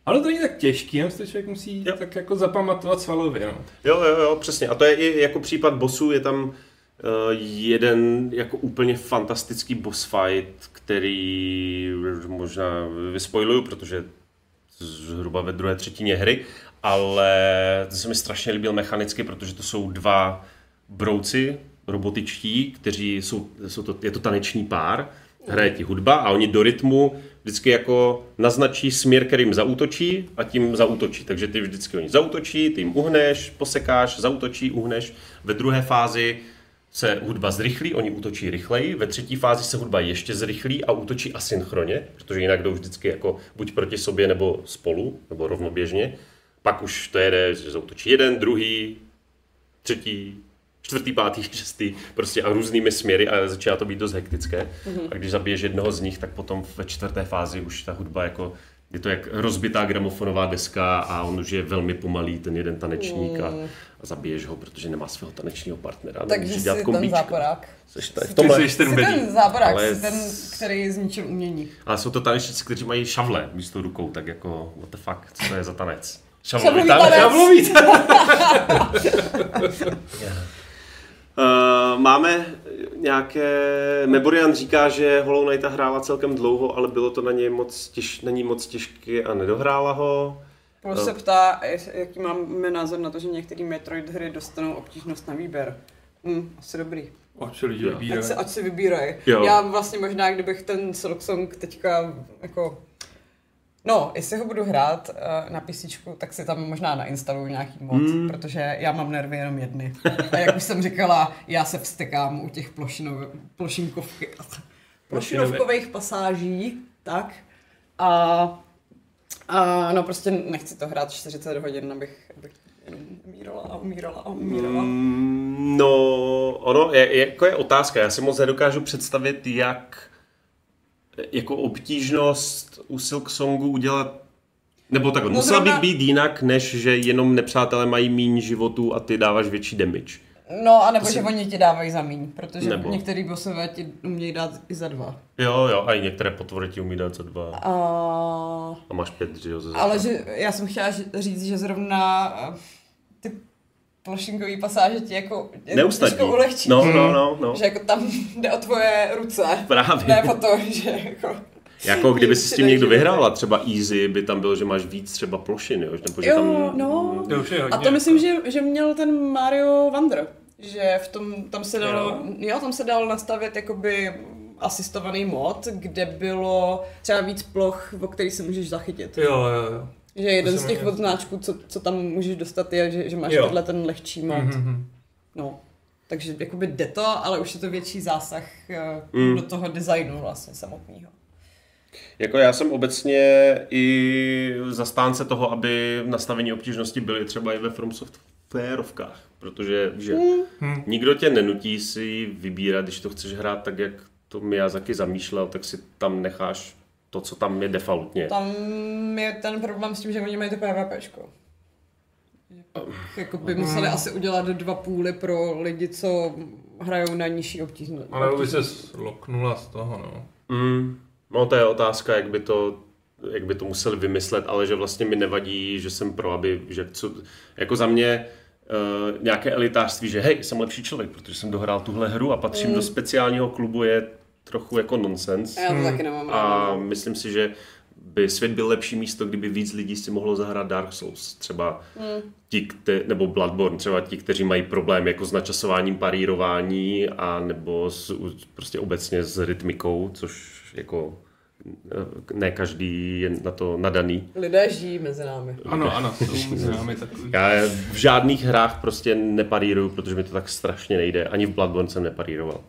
Ale to není tak těžký, to člověk musí tak jako zapamatovat svalově, no. Jo, přesně. A to je i jako případ bossů, je tam jeden jako úplně fantastický boss fight, který možná vyspoiluju, protože zhruba ve druhé třetině hry, ale to se mi strašně líbil mechanicky, protože to jsou dva brouci, robotičtí, kteří je to taneční pár, hraje ti hudba a oni do rytmu vždycky jako naznačí směr, kterým zaútočí a tím zaútočí. Takže ty vždycky oni zaútočí, ty jim uhneš, posekáš, zaútočí, uhneš. Ve druhé fázi se hudba zrychlí, oni útočí rychleji, ve třetí fázi se hudba ještě zrychlí a útočí asynchronně, protože jinak jdou vždycky jako buď proti sobě nebo spolu, nebo rovnoběžně. Pak už to jede, že zaútočí jeden, druhý, třetí, čtvrtý, pátý, šestý, prostě a různými směry a začíná to být dost hektické. A když zabiješ jednoho z nich, tak potom ve čtvrté fázi už ta hudba jako je to jak rozbitá gramofonová deska a on už je velmi pomalý, ten jeden tanečník a zabiješ ho, protože nemá svého tanečního partnera. Takže jsi ten záporák. Jsi ten záporák, jsi ten, který zničil umění. Ale jsou to tanečníci, kteří mají šavle místo rukou, tak jako what the fuck, co to je za tanec? Šavlový tanec. Šavlový máme nějaké... Meborian říká, že Hollow Knighta hrála celkem dlouho, ale bylo to na něj moc těžké a nedohrála ho. Plus se ptá, jaký máme názor na to, že některé Metroid hry dostanou obtížnost na výběr. Asi dobrý. Ať si vybírají. Já vlastně možná, kdybych ten Silksong teďka jako... No, jestli ho budu hrát na PCčku, tak si tam možná nainstaluju nějaký mod, protože já mám nervy jenom jedny. A jak už jsem říkala, já se vztekám u těch plošinovkových pasáží, tak. A no prostě nechci to hrát 40 hodin, abych jenom umírala. No, ono jako je otázka, já si moc nedokážu představit, jak jako obtížnost u Silksongu udělat, nebo takhle, musela by být jinak, než že jenom nepřátelé mají míň životů a ty dáváš větší damage. No, anebo že oni ti dávají za míň, protože některý bossové ti umějí dát i za 2. Jo, a i některé potvory ti umějí dát za 2. A máš 5, že jo? Ale že já jsem chtěla říct, že zrovna ty plošinkový pasáže ti jako neustadí. Ulehčí. No. Že jako tam jde o tvoje ruce. Právě. Ne o to, že jako kdyby si s tím někdo vyhrála, třeba easy by tam bylo, že máš víc třeba plošin, jo? Nebo že a to myslím, že měl ten Mario Wonder, že tam se dalo nastavit jakoby asistovaný mod, kde bylo třeba víc ploch, o který se můžeš zachytit. Jo. Že jeden z těch odznáčků, co tam můžeš dostat, je, že máš tenhle ten lehčí mod. No, takže jakoby jde to, ale už je to větší zásah do toho designu vlastně samotného. Jako já jsem obecně i zastánce toho, aby nastavení obtížnosti byly třeba i ve From Softwareovkách, protože že nikdo tě nenutí si vybírat, když to chceš hrát tak, jak to Miyazaki zamýšlel, tak si tam necháš to, co tam je defaultně. Tam je ten problém s tím, že oni mají to PvPčko. Jako by museli asi udělat 2 půly pro lidi, co hrajou na nižší obtížnost. Ale by se loknula z toho, no. No to je otázka, jak by to museli vymyslet, ale že vlastně mi nevadí, že jsem pro, jako za mě nějaké elitářství, že hej, jsem lepší člověk, protože jsem dohrál tuhle hru a patřím do speciálního klubu, je trochu jako nonsens. Já to taky nemám. A myslím si, že svět byl lepší místo, kdyby víc lidí si mohlo zahrát Dark Souls. Třeba nebo Bloodborne, třeba ti, kteří mají problém jako s načasováním parírování a nebo prostě obecně s rytmikou, což jako ne každý je na to nadaný. Lidé žijí mezi námi. Ano, jsou mezi námi takový. Já v žádných hrách prostě neparíruju, protože mi to tak strašně nejde. Ani v Bloodborne jsem neparíroval.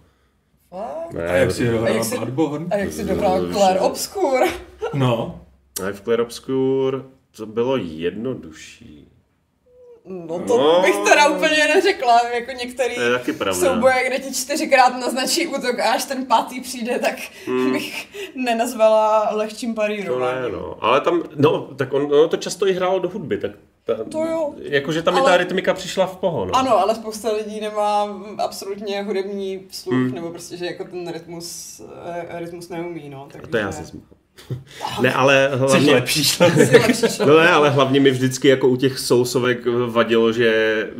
A jak si dohrál Bloodborne? A jak si dohrál Clair Obscur? No. A v Clair Obscur to bylo jednodušší. No to bych teda úplně neřekla, jako některý souboje, kde ti 4krát naznačí útok a až ten 5. přijde, tak bych nenazvala lehčím parírováním. To ne, no. Ale tam, tak ono to často i hrálo do hudby, tak to jo. Jakože tam i ta rytmika přišla v poho, no. Ano, ale spousta lidí nemá absolutně hudební sluch, nebo prostě, že jako ten rytmus neumí, no. Takže... A to já se smím. Ne, ale hlavně... lepší. No ne, ale hlavně mi vždycky jako u těch sousovek vadilo, že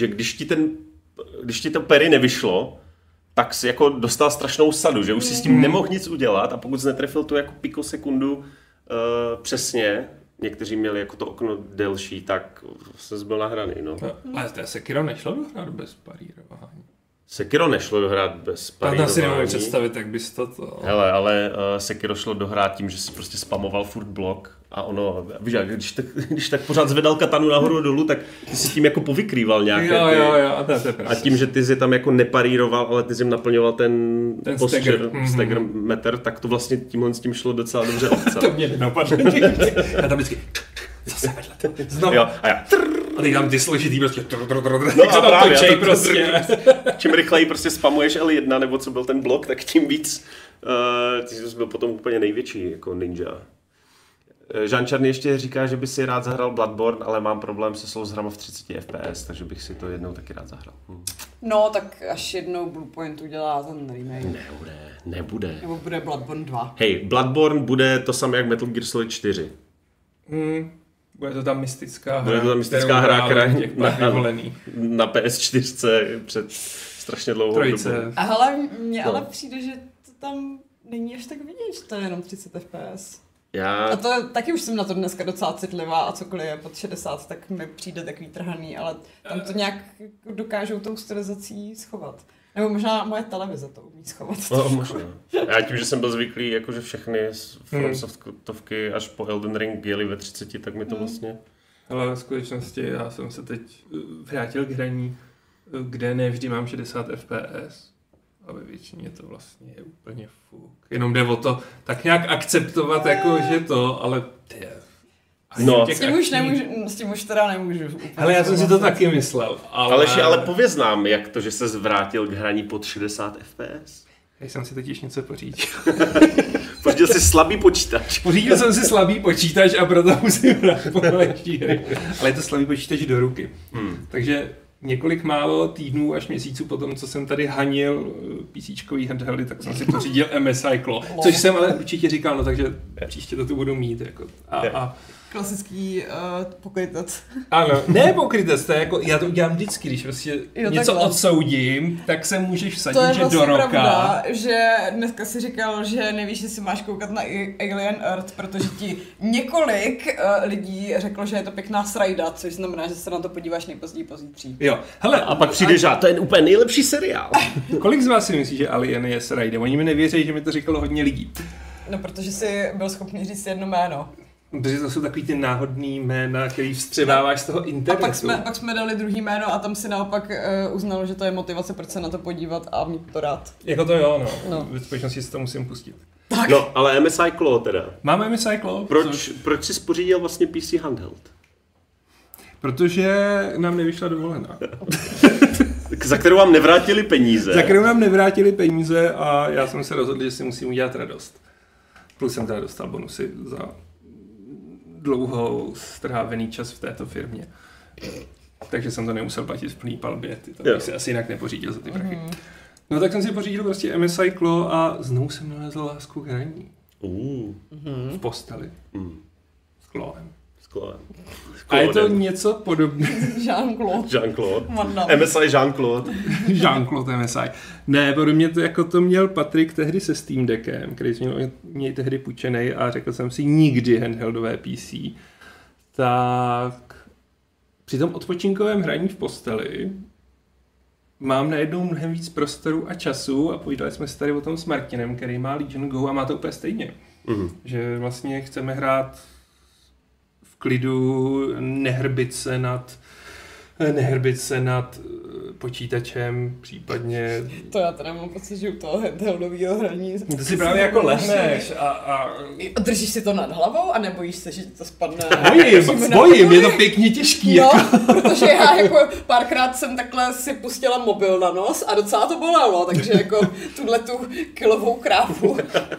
když ti to Perry nevyšlo, tak si jako dostal strašnou sadu, že už si s tím nemohl nic udělat a pokud jsi netrefil tu jako pikosekundu přesně, někteří měli jako to okno delší, tak se byl nahraný, no. Ale to Sekiro nešlo dohrát bez parírování. Sekiro nešlo dohrát bez parírování. Já si nemůžu představit, jak bys to... Hele, ale Sekiro šlo dohrát tím, že si prostě spamoval furt blok a ono, víš jak, když tak pořád zvedal katanu nahoru a dolů, tak ty si tím jako povykrýval nějaké Jo, to je a tím, že ty si tam jako neparíroval, ale ty jsi jim naplňoval ten stagger meter, tak to vlastně tímhle s tím šlo docela dobře obca. To mě nenapadne. Já tam vždycky... Zase vedle. Znovu. Jo, a já... A teď tam ty složitý prostě... No a právě, prostě. Čím rychleji prostě spamuješ L1, nebo co byl ten blok, tak tím víc ty jsi byl potom úplně největší jako ninja. Jean Čarný ještě říká, že by si rád zahrál Bloodborne, ale mám problém se souzhrama v 30 FPS, takže bych si to jednou taky rád zahrál. No, tak až jednou Bluepoint udělá ten remake. Nebude. Nebo bude Bloodborne 2. Hej, Bloodborne bude to samé jak Metal Gear Solid 4. Bude to tam mystická hra. Bude to tam mystická hra, která na PS4 před strašně dlouhou dobu. A hele, mně ale přijde, že to tam není až tak vidět, že to je jenom 30 FPS. A to taky už jsem na to dneska docela citlivá a cokoliv je pod 60, tak mi přijde takový trhaný, ale tam to nějak dokážou tou stylizací schovat. Nebo možná moje televize to umí schovat. No, možná. Já tím, že jsem byl zvyklý, jakože všechny FromSoftovky až po Elden Ring jeli ve 30, tak mi to vlastně... Ale v skutečnosti já jsem se teď vrátil k hraní, kde ne vždy mám 60 FPS. A ve většině to vlastně je úplně fuk. Jenom jde o to tak nějak akceptovat, jako že to, ale ty... No. S tím už teda nemůžu. Ale já jsem si to taky myslel. Ale pověz nám, jak to, že ses vrátil k hraní pod 60 FPS? Já jsem si totiž něco pořídil. Pořídil jsi slabý počítač. Pořídil jsem si slabý počítač a proto musím hrát pomalejší hry. Ale je to slabý počítač do ruky. Takže několik málo týdnů až měsíců potom, co jsem tady hanil PCčkový handheldy, tak jsem si pořídil MSI Claw. Což jsem ale určitě říkal, no takže příště to tu budu mít. Jako, klasický pokrytec. Ano, ne pokrytec, to je jako, já to udělám vždycky, když prostě něco odsoudím, tak se můžeš vsadit, že vlastně do roka. To je pravda, že dneska si říkal, že nevíš, jestli máš koukat na Alien Earth, protože ti několik lidí řeklo, že je to pěkná srajda, což znamená, že se na to podíváš nejpozději pozítří. Jo, hele, a pak přijde, že to je úplně nejlepší seriál. Kolik z vás si myslí, že Alien je srajda? Oni mi nevěří, že mi to říkalo hodně lidí. No, protože jsi byl schopný říct jedno jméno. Protože to jsou takový ty náhodný jména, který vstřebáváš z toho internetu. A pak jsme dali druhý jméno a tam si naopak uznalo, že to je motivace, proč se na to podívat a mít to rád. Jako to jo, no. V skutečnosti si to musím pustit. Tak. No, ale MSI Claw teda. Máme MSI Claw. Proč jsi spořídil vlastně PC handheld? Protože nám nevyšla dovolená. Za kterou vám nevrátili peníze. Za kterou nám nevrátili peníze a já jsem se rozhodl, že si musím udělat radost. Plus jsem teda dostal bonusy za dlouho strávený čas v této firmě. Takže jsem to nemusel platit v plný palbě. To bych si asi jinak nepořídil za ty prachy. No tak jsem si pořídil prostě MSI Claw a znovu jsem nalezl lásku k hraní. V posteli. S Clawem. A je to něco podobné. Jean-Claude. MSI Jean-Claude. Jean-Claude MSI. Ne, podobně to jako to měl Patrik tehdy se Steam Deckem, který jsme měli tehdy půjčenej a řekl jsem si nikdy handheldové PC. Tak při tom odpočinkovém hraní v posteli mám najednou mnohem víc prostoru a času a povídali jsme si tady o tom s Martinem, který má Legion Go a má to úplně stejně. Že vlastně chceme hrát klidu, nehrbit se nad počítačem, případně... To já teda mám pocit, že u toho handheldového hraní... To si právě jako lehneš a... Držíš si to nad hlavou a nebojíš se, že ti to spadne? Bojím, je to pěkně těžký. No, protože já jako párkrát jsem takhle si pustila mobil na nos a docela to bolelo, takže jako tuhletu kilovou krávu.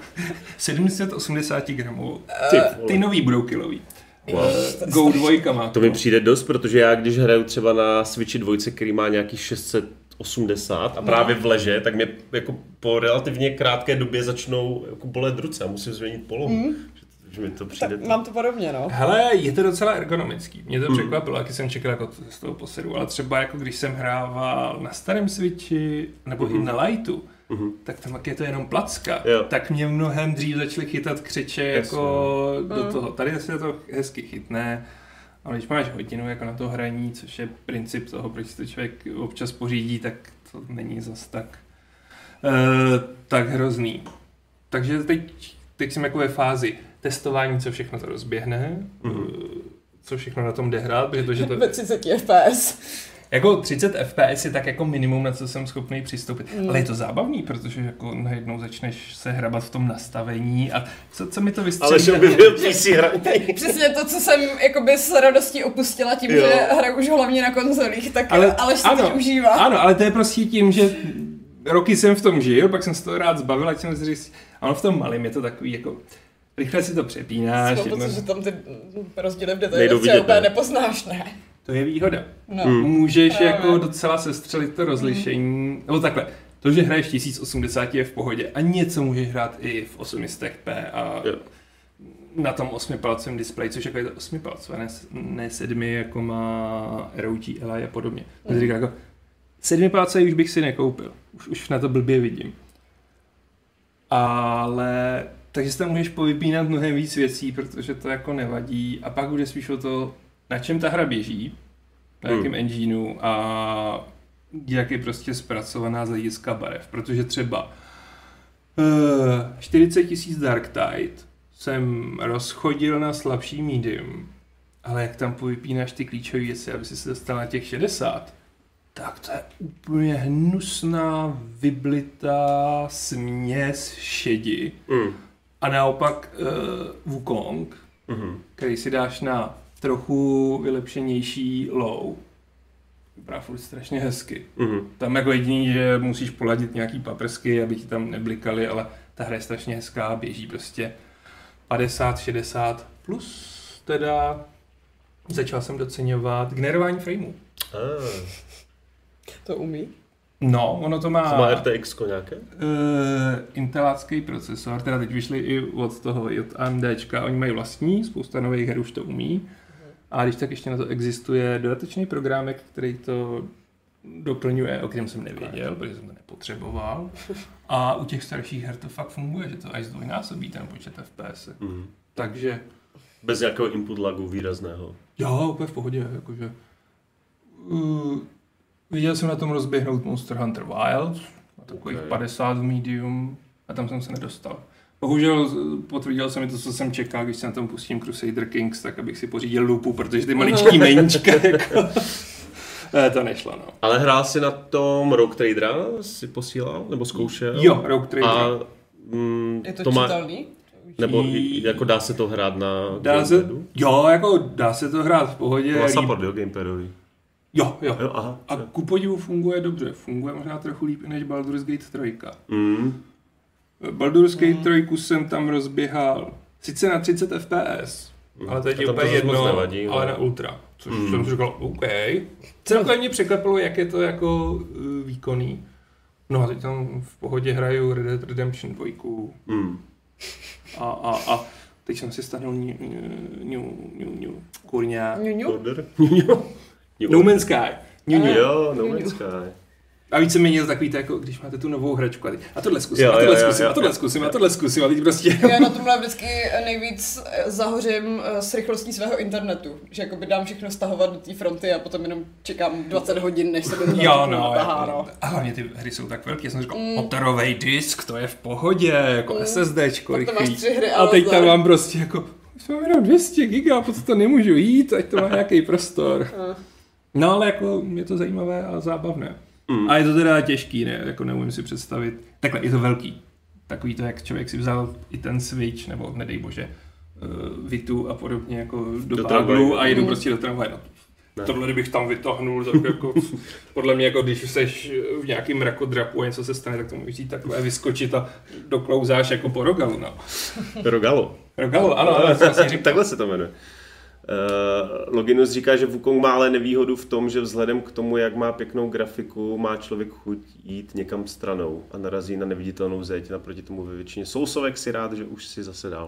780 gramů. Ty nový budou kilový. Wow. Go 2 má to mi přijde dost, protože já když hraju třeba na Switchi 2, který má nějakých 1080 a právě vleže, tak mě jako po relativně krátké době začnou jako bolet ruce a musím změnit polohu. Že mi to přijde. Tak mám to podobně, no. Hele, je to docela ergonomický. Mě to překvapilo, jaký jsem čekal jako z toho posedu, ale třeba jako když jsem hrával na starém Switchi nebo i na Lightu, tak tam jak je to jenom placka, tak mě mnohem dřív začaly chytat křeče jako do toho. Tady se to hezky chytne, ale když máš hodinu jako na to hraní, což je princip toho, proč si to člověk občas pořídí, tak to není zas tak hrozný. Takže teď jsem jako ve fázi testování, co všechno to rozběhne, co všechno na tom jde hrát, protože to... Ve 30 FPS. Jako 30 FPS je tak jako minimum, na co jsem schopný přistoupit. Ale je to zábavný, protože jako najednou začneš se hrabat v tom nastavení a co mi to vystřelí. Ale že objevil PC hraní. Přesně to, co jsem jakoby s radostí opustila tím, že hraju už hlavně na konzolích, tak ale si teď užívá. Ano, ale to je prostě tím, že roky jsem v tom žil, pak jsem se toho rád zbavil, ať jsem si říct, ano, v tom malém je to takový jako... Rychle si to přepínáš. Protože tam ty rozdíly v detailech třeba úplně nepoznáš, ne? To je výhoda. No. Můžeš jako docela sestřelit to rozlišení. Nebo takhle, to, že hraješ 1080 je v pohodě a něco můžeš hrát i v 800p a na tom 8-palcovém displeji, což jako je to 8-palcové, ne 7, jako má ROG Ally a podobně. Takže jako 7-palcový už bych si nekoupil. Už na to blbě vidím. Ale... Takže si tam můžeš povypínat mnohem víc věcí, protože to jako nevadí. A pak bude spíš o to, na čem ta hra běží, na jakém engineu a jak je prostě zpracovaná z hlediska barev. Protože třeba 40 000 Dark Tide jsem rozchodil na slabší medium, ale jak tam povypínáš ty klíčové věci, aby si se dostal na těch 60, tak to je úplně hnusná, vyblitá směs šedi. A naopak Wukong, který si dáš na trochu vylepšenější low, vypadá furt strašně hezky. Tam jako jediný, že musíš poladit nějaký paprsky, aby ti tam neblikaly, ale ta hra je strašně hezká, běží prostě 50, 60 plus teda začal jsem doceňovat generování frameů. To umí? No, ono to má... To má RTX nějaké? Intelácký procesor, teda teď vyšli i od toho, od AMDčka, oni mají vlastní, spousta nových her už to umí. A když tak ještě na to existuje dodatečný programek, který to doplňuje, o kterém jsem nevěděl, protože jsem to nepotřeboval. A u těch starších her to fakt funguje, že to až zdvojnásobí ten počet FPS. Takže... Bez nějakého input lagu výrazného. Jo, úplně v pohodě, jakože... Viděl jsem na tom rozběhnout Monster Hunter Wilds, na takových 50 v medium, a tam jsem se nedostal. Bohužel potvrdil se mi to, co jsem čekal, když se na tom pustím Crusader Kings, tak abych si pořídil lupu, protože ty maličký meníčka, jako... to nešlo, no. Ale hrál jsi na tom Rogue Tradera, si posílal, nebo zkoušel? Jo, Rogue Trader. A je to čitelný? Nebo jako dá se to hrát na gamepadu? Jo, jako dá se to hrát v pohodě. To má support, jo, gamepadový. Jo. Aha, a ku podivu funguje dobře. Funguje možná trochu líp než Baldur's Gate 3. Baldur's Gate 3 jsem tam rozběhal sice na 30 FPS, ale teď je úplně jedno, nevadí, ale na ultra. Což jsem si říkal, OK. Celkově mě překvapilo, jak je to jako výkonný. No a teď tam v pohodě hraju Red Dead Redemption 2. A teď jsem si stahnul kurňa. No Man's Sky. Jo, No Man's Sky. A víc se měnil takový to, jako když máte tu novou hračku a tohle zkusím, a tohle zkusím a teď prostě... Já na tomhle vždycky nejvíc zahořím s rychlostí svého internetu, že jakoby dám všechno stahovat do té fronty a potom jenom čekám 20 hodin, než se do toho natahá, no. A hlavně ty hry jsou tak velké, já jsem říkal, motorovej disk, to je v pohodě, jako SSDčko rychlý. A teď tam mám prostě jako, mám jenom 200 giga, potom to nemůžu jít, ať to má nějaký prostor. No ale jako je to zajímavé a zábavné. A je to teda těžký, ne? Jako neumím si představit. Takhle, je to velký. Takový to, jak člověk si vzal i ten Switch, nebo nedej bože, Vitu a podobně jako do baglu a jedu prostě do tramvaje. No, tohle kdybych tam vytáhnul, tak jako podle mě, jako když seš v nějakým mrakodrapu a něco se stane, tak to můžeš jít takhle vyskočit a doklouzáš jako po Rogalu, no. Rogalu, ano, vlastně říkám. Takhle se to jmenuje. Loginus říká, že Wukong má ale nevýhodu v tom, že vzhledem k tomu, jak má pěknou grafiku, má člověk chuť jít někam stranou a narazí na neviditelnou zeď. Naproti tomu ve většině sousovek si rád, že už si zase dál.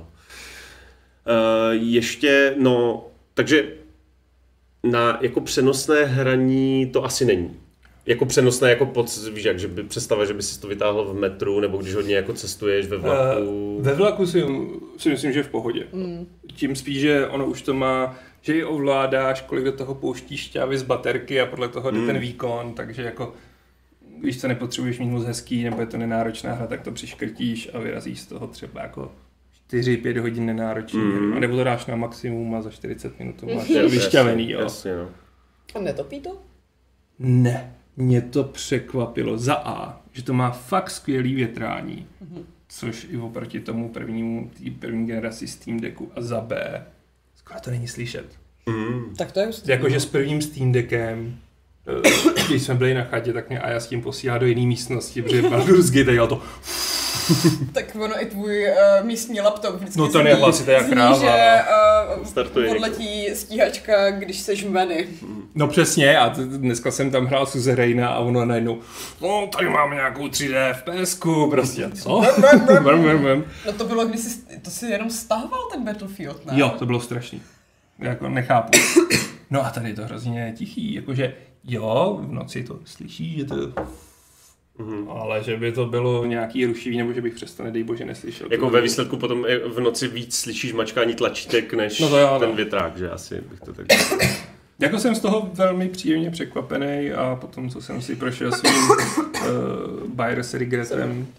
Takže na jako přenosné hraní to asi není. Jako přenosné, jako víš, jak, že by představa, že by si to vytáhl v metru, nebo když hodně jako cestuješ ve vlaku. Ve vlaku si myslím, že je v pohodě. Tím spíš, že ono už to má, že ji ovládáš, kolik do toho pouštíš šťávy z baterky a podle toho jde ten výkon, takže jako když to nepotřebuješ mít moc hezký, nebo je to nenáročná hra, tak to přiškrtíš a vyrazíš z toho třeba jako 4-5 hodin nenáročný. A nebo to dáš na maximum a za 40 minut máš vyšťavený. Jasně, no. A netopí to? Ne, mě to překvapilo. Za A, že to má fakt skvělý větrání, což i oproti tomu první generaci Steam Decku. A za B, skoro to není slyšet. Tak to je hustý. Jakože s prvním Steam Deckem, když jsme byli na chatě, tak mě Aja s tím posílá do jiné místnosti, protože Baldur's Gate dělal to. Tak ono i tvůj místní laptop vždycky No to nehlasíte jak kráva. Že odletí stíhačka, když seš v menu. No přesně, a dneska jsem tam hrál Suzeraina a ono najednou, no tady máme nějakou 3D FPSku, prostě, co? No to bylo, když to si jenom stahoval ten Battlefield, ne? Jo, to bylo strašný. Jako nechápu. No a tady je to hrozně tichý, jakože jo, v noci to slyší, že to... Ale že by to bylo nějaký rušivý, nebo že bych přesto, nedej bože, neslyšel. Jako ve výsledku potom v noci víc slyšíš mačkání tlačítek, než ten větrák, že asi bych to tak dělal. Jako jsem z toho velmi příjemně překvapený a potom, co jsem si prošel svým Buyer's Regretem,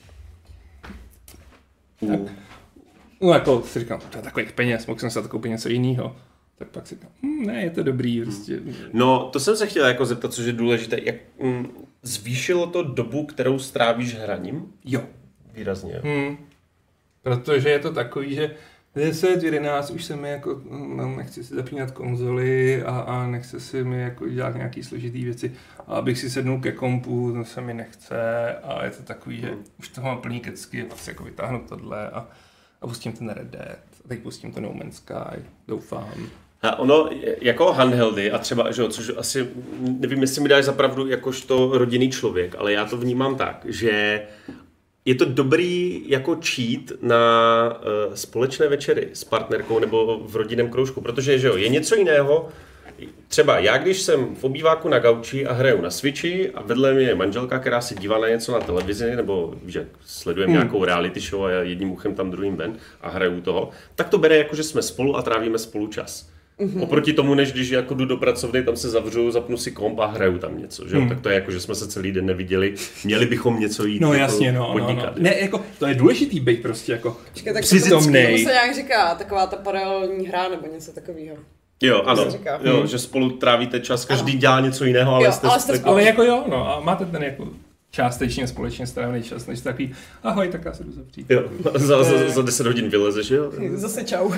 tak, no jako si říkám, to je takových peněz, mohl jsem se koupit něco jiného. Tak pak si říkám, ne, je to dobrý, prostě. No, to jsem se chtěl jako zeptat, což je důležité, jak zvýšilo to dobu, kterou strávíš hraním? Jo. Výrazně. Protože je to takový, že 10-11 už se mi jako, nechci si zapínat konzoli a nechce si mi jako dělat nějaký složitý věci. A abych si sednul ke kompu, to se mi nechce a je to takový, že už toho mám plný kecky, pak si jako vytáhnu tohle a pustím ten Red Dead. A teď pustím to No Man's Sky, doufám. A ono jako handheldy a třeba, že, což asi nevím, jestli mi dáš za pravdu jakožto rodinný člověk, ale já to vnímám tak, že je to dobrý jako cheat na společné večery s partnerkou nebo v rodinném kroužku, protože že jo, je něco jiného. Třeba já, když jsem v obýváku na gauči a hraju na Switchi a vedle mě je manželka, která si dívá na něco na televizi, nebo že sledujeme nějakou reality show a jedním uchem tam druhým ven a hraju toho, tak to bere jako, že jsme spolu a trávíme spolu čas. Oproti tomu, než když jako jdu do pracovny, tam se zavřu, zapnu si komp a hraju tam něco, že jo? Tak to je jako, že jsme se celý den neviděli, měli bychom něco jít no, jako jasně, podnikat. No. Ne, jako, to je důležitý být prostě jako psychický. To se nějak říká, taková ta paralelní hra nebo něco takového. Jo, ano, jo, že spolu trávíte čas, každý dělá něco jiného, ale jste spolu. Ale jako jo, no a máte ten jako částečně společně strávený čas, než takový, ahoj, tak já se jdu zavřít. Jo, za 10 hodin vylezeš, jo? Zase čau.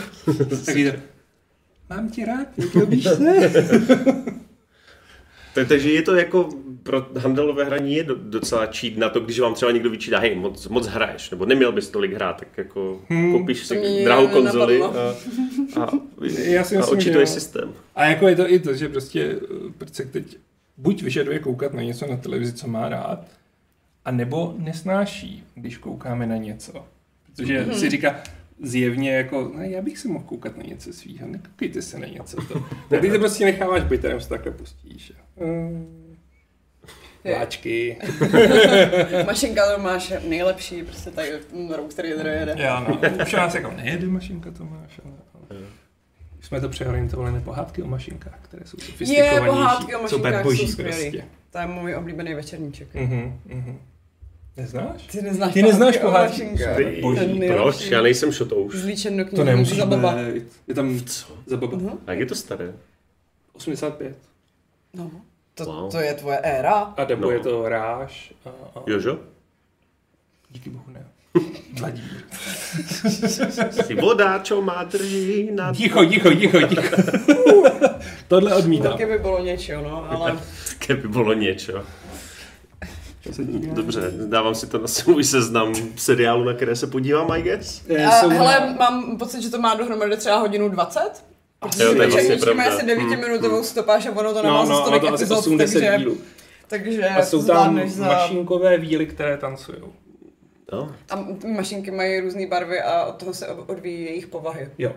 Mám ti rád, líbíš se? Takže je to jako pro handelové hraní je docela cheat na to, když vám třeba někdo vyčítá, hej, moc hraješ, nebo neměl bys tolik hrát, tak jako koupíš si drahou konzoli a očituješ systém. A jako je to i to, že prostě Prcek teď buď vyžaduje koukat na něco na televizi, co má rád, a nebo nesnáší, když koukáme na něco. Protože si říká, zjevně jako, já bych se mohl koukat na něco svýho, nekoukejte se na něco. Tak ty to prostě necháváš být, jenom se takhle pustíš. Vláčky. Mašinka to máš nejlepší, prostě tady Roadster jede. Já no, už nás jako nejede mašinka Tomáš, ale jsme to přeorientovali na pohádky o mašinkách, které jsou sofistikovanější. Pohádky o mašinkách jsou skvělý. prostě. To je můj oblíbený večerníček. Neznáš? Ty neznáš pohádky? Boží, proč? Já nejsem šotouš. Zlíčen do knihy. To nemusí být. Je tam za baba. A jak je to staré? 85. No, to je tvoje éra. A nebo je to Ráš. Jožo? Díky bohu ne. Vladimír. Si vodáčo má drží na... Ticho. Tohle odmítám. Kdyby bylo něčo, no, ale... Kdyby bylo něčo. Dobře, dávám si to na svůj seznam seriálu, na které se podívám, I guess. Hele, mám pocit, že to má dohromady třeba 1:20. To je vlastně pravda. Asi 9minutovou stopáž a ono to nemá za tolik epizod, takže a jsou tam mašinkové víly, které tancujou. No. A mašinky mají různé barvy a od toho se odvíjí jejich povahy. Jo.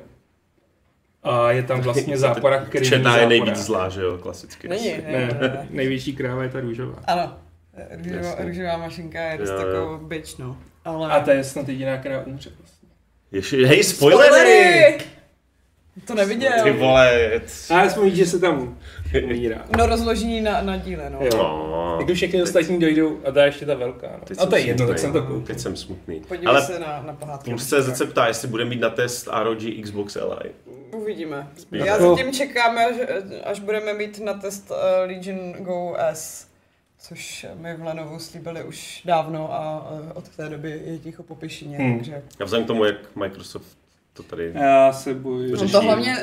A je tam vlastně zápora, který není zápora. Je nejvíc zlá, že jo, klasicky. Ne. Největší kráva je ta růžová. Ano. Růžová mašinka je dost takovou bitch, no. Ale... A to je snad jediná, která umře vlastně. Hej, spoilery! To neviděl. Ty vole. Ale aspoň víš, že se tam umírá. No rozloží na díle, no. Jo. Jak už všechny ostatní dojdou, a ta ještě ta velká. No. A to je jedno, tak jsem to koupil. Teď jsem smutný. Podívej se na pohádky. Pulse se ptá, jestli bude mít na test ROG Xbox Li. Uvidíme. Já zatím čekám, až budeme mít na test Legion Go S. Což mi v Lenovu slíbili už dávno a od té doby je ticho po pěšině, takže... A vzhledem k tomu, jak Microsoft to tady já se bojím. No to hlavně,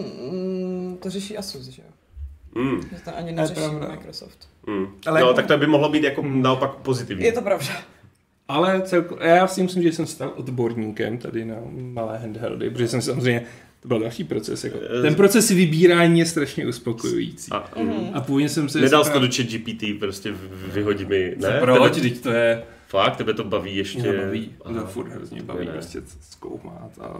to řeší Asus, že jo? Že to ani neřeší Microsoft. Ale no, tak to by mohlo být jako naopak pozitivní. Je to pravda. Ale já si myslím, že jsem stal odborníkem tady na malé handheldy, protože jsem samozřejmě... To byl další proces. Jako. Ten proces vybírání je strašně uspokojující. A původně jsem se... Nedal jsi to do ChatGPT, prostě vyhodí mi... Ne? Proč? Teď to je... Fakt? Tebe to baví ještě? Mě baví. To furt hrozně baví prostě zkoumat a...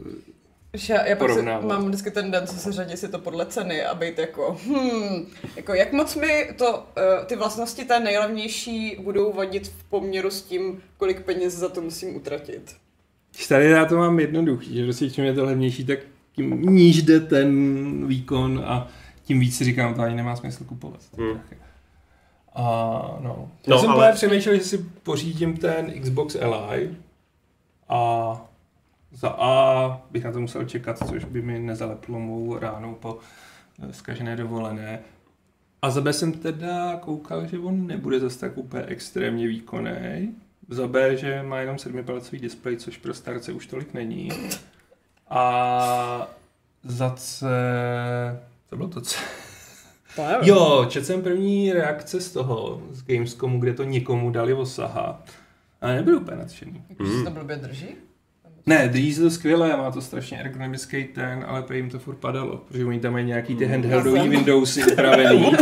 Já pak mám vždycky ten den, co se řadí si to podle ceny a být jako jak moc mi to, ty vlastnosti té nejlevnější budou vadit v poměru s tím, kolik peněz za to musím utratit. Tady já to mám jednoduchý, že prostě čím je to levnější, tak tím níž jde ten výkon a tím víc si říkám, to ani nemá smysl kupovat. A no. Já jsem ale... přemýšlel, že si pořídím ten Xbox Li a za A bych na to musel čekat, což by mi nezaleplo mou ránou po zkažené dovolené. A za B jsem teda koukal, že on nebude zase tak úplně extrémně výkonný. Za B, že má jenom 7-palcový displej, což pro starce už tolik není. A za C... Co bylo to C? Jo, četl jsem první reakce z toho, z Gamescomu, kde to někomu dali osahat. Ale nebyl úplně nadšený. Jakože se to blbě drží? Ne, drží se to skvěle, má to strašně ergonomický ten, ale prý jim to furt padalo, protože oni tam mají nějaký ty handheldový Windowsy upravený.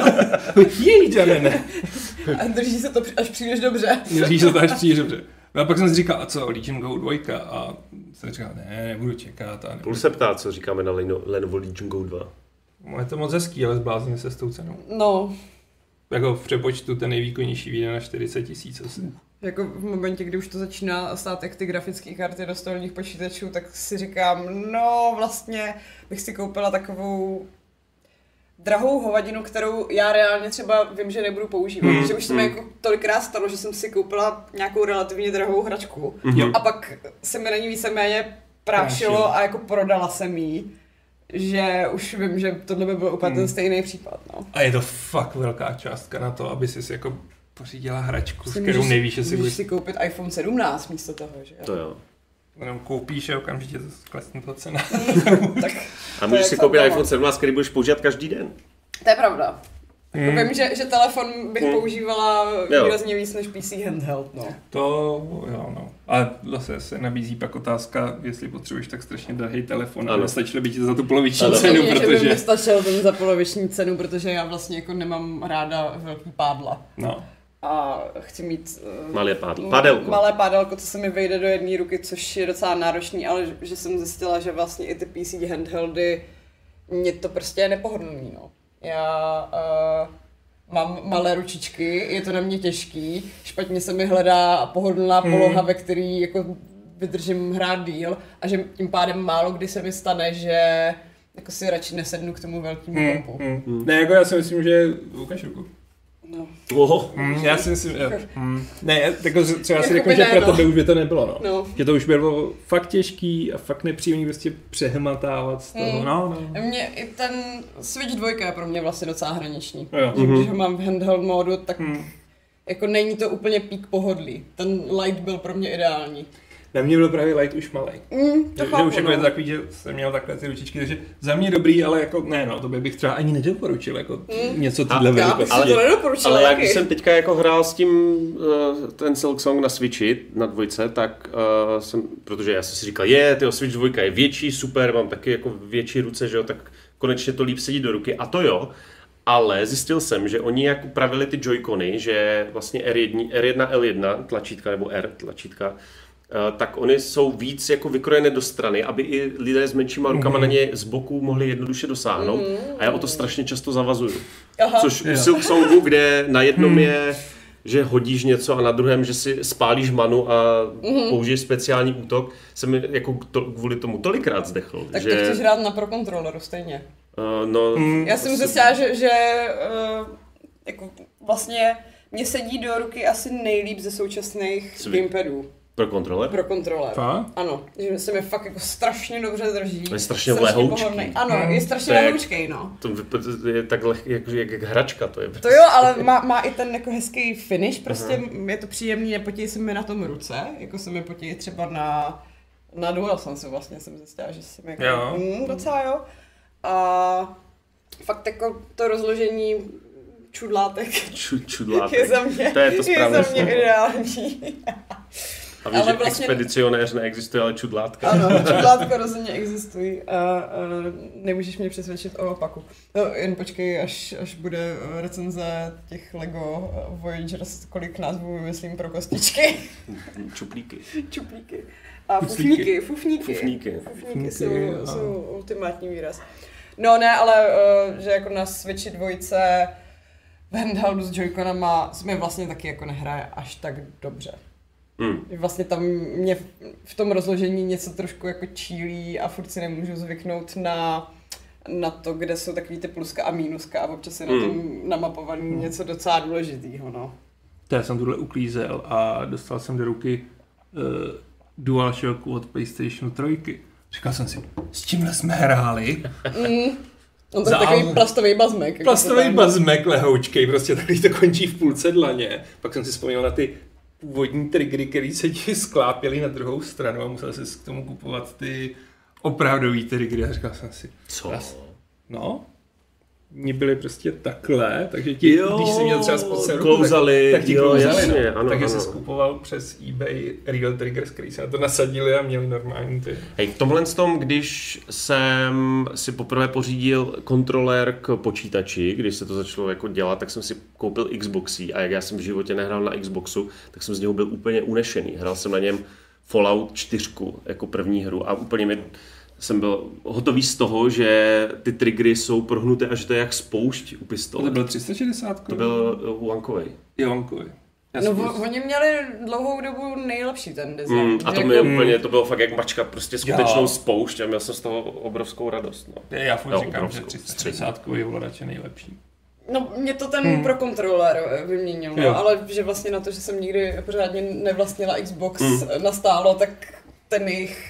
Jej, ne. A drží se to až příliš dobře. Drží se to až příliš dobře. No a pak jsem si říkal, a co, Legion Go 2? A jsem říkal, ne, nebudu čekat. Půl se ptá, co říkáme na Lenovo Legion Go 2. No, je to moc hezký, ale zblázně se s tou cenou. No. Jako v přepočtu ten nejvýkonnější vyjde na 40 000 asi. Jako v momentě, kdy už to začíná stát jak ty grafické karty do stolních počítačů, tak si říkám, no vlastně bych si koupila takovou drahou hovadinu, kterou já reálně třeba vím, že nebudu používat. Že už se mi jako tolikrát stalo, že jsem si koupila nějakou relativně drahou hračku a pak se mi na ní víceméně prášilo a jako prodala jsem jí. Že už vím, že tohle by byl úplně ten stejný případ. No. A je to fakt velká částka na to, aby si jako pořídila hračku, s kterou nevíš, že si budeš si koupit iPhone 17 místo toho, že jo? To jo. Jenom koupíš a okamžitě to klesne ta cena. Tak a můžeš si koupit iPhone 17, který budeš používat každý den. To je pravda. Vím, že telefon bych používala výrazně víc než PC handheld, no. To jo, no. Ale zase se nabízí pak otázka, jestli potřebuješ tak strašně drahý telefon, ale nestačilo by ti to za tu poloviční cenu, protože... Že by mi stačil ten za poloviční cenu, protože já vlastně jako nemám ráda velký pádla. No. A chci mít malé pádelko, co se mi vejde do jedné ruky, což je docela náročný, ale že jsem zjistila, že vlastně i ty PC handheldy, mě to prostě je nepohodlný, no. Já mám malé ručičky, je to na mě těžký, špatně se mi hledá pohodlná poloha, ve který jako vydržím hrát díl a že tím pádem málo kdy se mi stane, že jako si radši nesednu k tomu velkému kompu. Ne, jako já si myslím, že ukaž ruku. No. Já si myslím, ne, tak třeba si řeknu, že pro tebe už by to nebylo, no. Že to už bylo fakt těžký a fakt nepříjemný prostě přehmatávat z toho, no. Mě i ten Switch 2 je pro mě vlastně docela hraniční. Když ho mám v handheld módu, tak jako není to úplně pík pohodlí. Ten Lite byl pro mě ideální. Na mě byl právě Light už malej. Že už jako je to takový, že jsem měl takhle ty ručičky, takže za mě dobrý, ale jako ne, no, to bych třeba ani nedoporučil, jako něco tyhle velikosti. Ale jak když jsem teďka jako hrál s tím ten Silksong na Switchi, na 2, tak jsem, protože já jsem si říkal, Switch 2 je větší, super, mám taky jako větší ruce, že jo, tak konečně to líp sedí do ruky, a to jo. Ale zjistil jsem, že oni jak upravili ty joycony, že vlastně R1, L1 tlačítka nebo R tlačítka, tak oni jsou víc jako vykrojené do strany, aby i lidé s menšíma rukama na ně z boku mohli jednoduše dosáhnout. A já o to strašně často zavazuju. Což u Silksongu, kde na jednom je, že hodíš něco a na druhém, že si spálíš manu a použiješ speciální útok, jsem jako kvůli tomu tolikrát zdechl. Tak že... to chceš hrát na Pro Controlleru stejně. Já jsem zjistila, že jako vlastně mě sedí do ruky asi nejlíp ze současných gamepadů. Pro kontroler? Pro kontroler. Ano, že se mi fakt jako strašně dobře drží. Je strašně lehoučký. Ano, je strašně lehoučký, no. To je tak jak hračka, to je. To jo, ale má i ten jako hezký finish, prostě je to příjemný, nepotějí se mi na tom ruce, jako se mi potějí třeba na DualSense vlastně jsem zjistila, že se mi jako docela jo. A fakt jako to rozložení čudlátek je za mě, to je to správné slovo. Ideální. A víš, že vlastně... expedicionéř neexistuje, ale čudlátka. Ano, čudlátka rozhodně existují a nemůžeš mě přesvědčit o opaku. No, jen počkej, až bude recenze těch Lego Voyagers, kolik názvů vymyslím pro kostičky. Čuplíky. A fufníky jsou ultimátní výraz. No ne, ale že jako na Switchi 2 v handheldu s Joy-Conama jsme vlastně taky jako nehraje až tak dobře. Vlastně tam mě v tom rozložení něco trošku jako čílí a furt si nemůžu zvyknout na to, kde jsou takový ty pluska a mínuska a občas je na tom namapovaný něco docela důležitýho, no. Já jsem tuhle uklízel a dostal jsem do ruky DualShock od PlayStation 3. Říkal jsem si, s tímhle jsme hráli. On to je takový plastový bazmek. Plastový bazmek lehoučkej, prostě takový to končí v půlce dlaně. Pak jsem si vzpomněl na ty původní triggery, které se ti sklápěly na druhou stranu a musel si k tomu kupovat ty opravdový triggery a říkal jsem si. Co? No, oni byly prostě takhle, takže ti, když jsi měl třeba spod ruku, tak ti klouzali, no. Takže jsi skupoval přes eBay Real Triggers, který se na to nasadili a měli normální ty. Hej, v tomhle tom, když jsem si poprvé pořídil kontroler k počítači, když se to začalo jako dělat, tak jsem si koupil Xboxy a jak já jsem v životě nehrál na Xboxu, tak jsem z něho byl úplně unešený. Hrál jsem na něm Fallout 4 jako první hru a úplně jsem byl hotový z toho, že ty triggery jsou prohnuté a že to je jak spoušť u pistole. To byl 360? To byl wankovej. Jo, wankovej. No oni měli dlouhou dobu nejlepší ten design. A to mi úplně, to bylo fakt jak mačka, prostě skutečnou spoušť a měl jsem z toho obrovskou radost. No. Já furt říkám, že 360 je ovladač nejlepší. No, mě to ten Pro Controller vyměnil, no, ale že vlastně na to, že jsem nikdy pořádně nevlastnila Xbox nastálo, tak ten jejich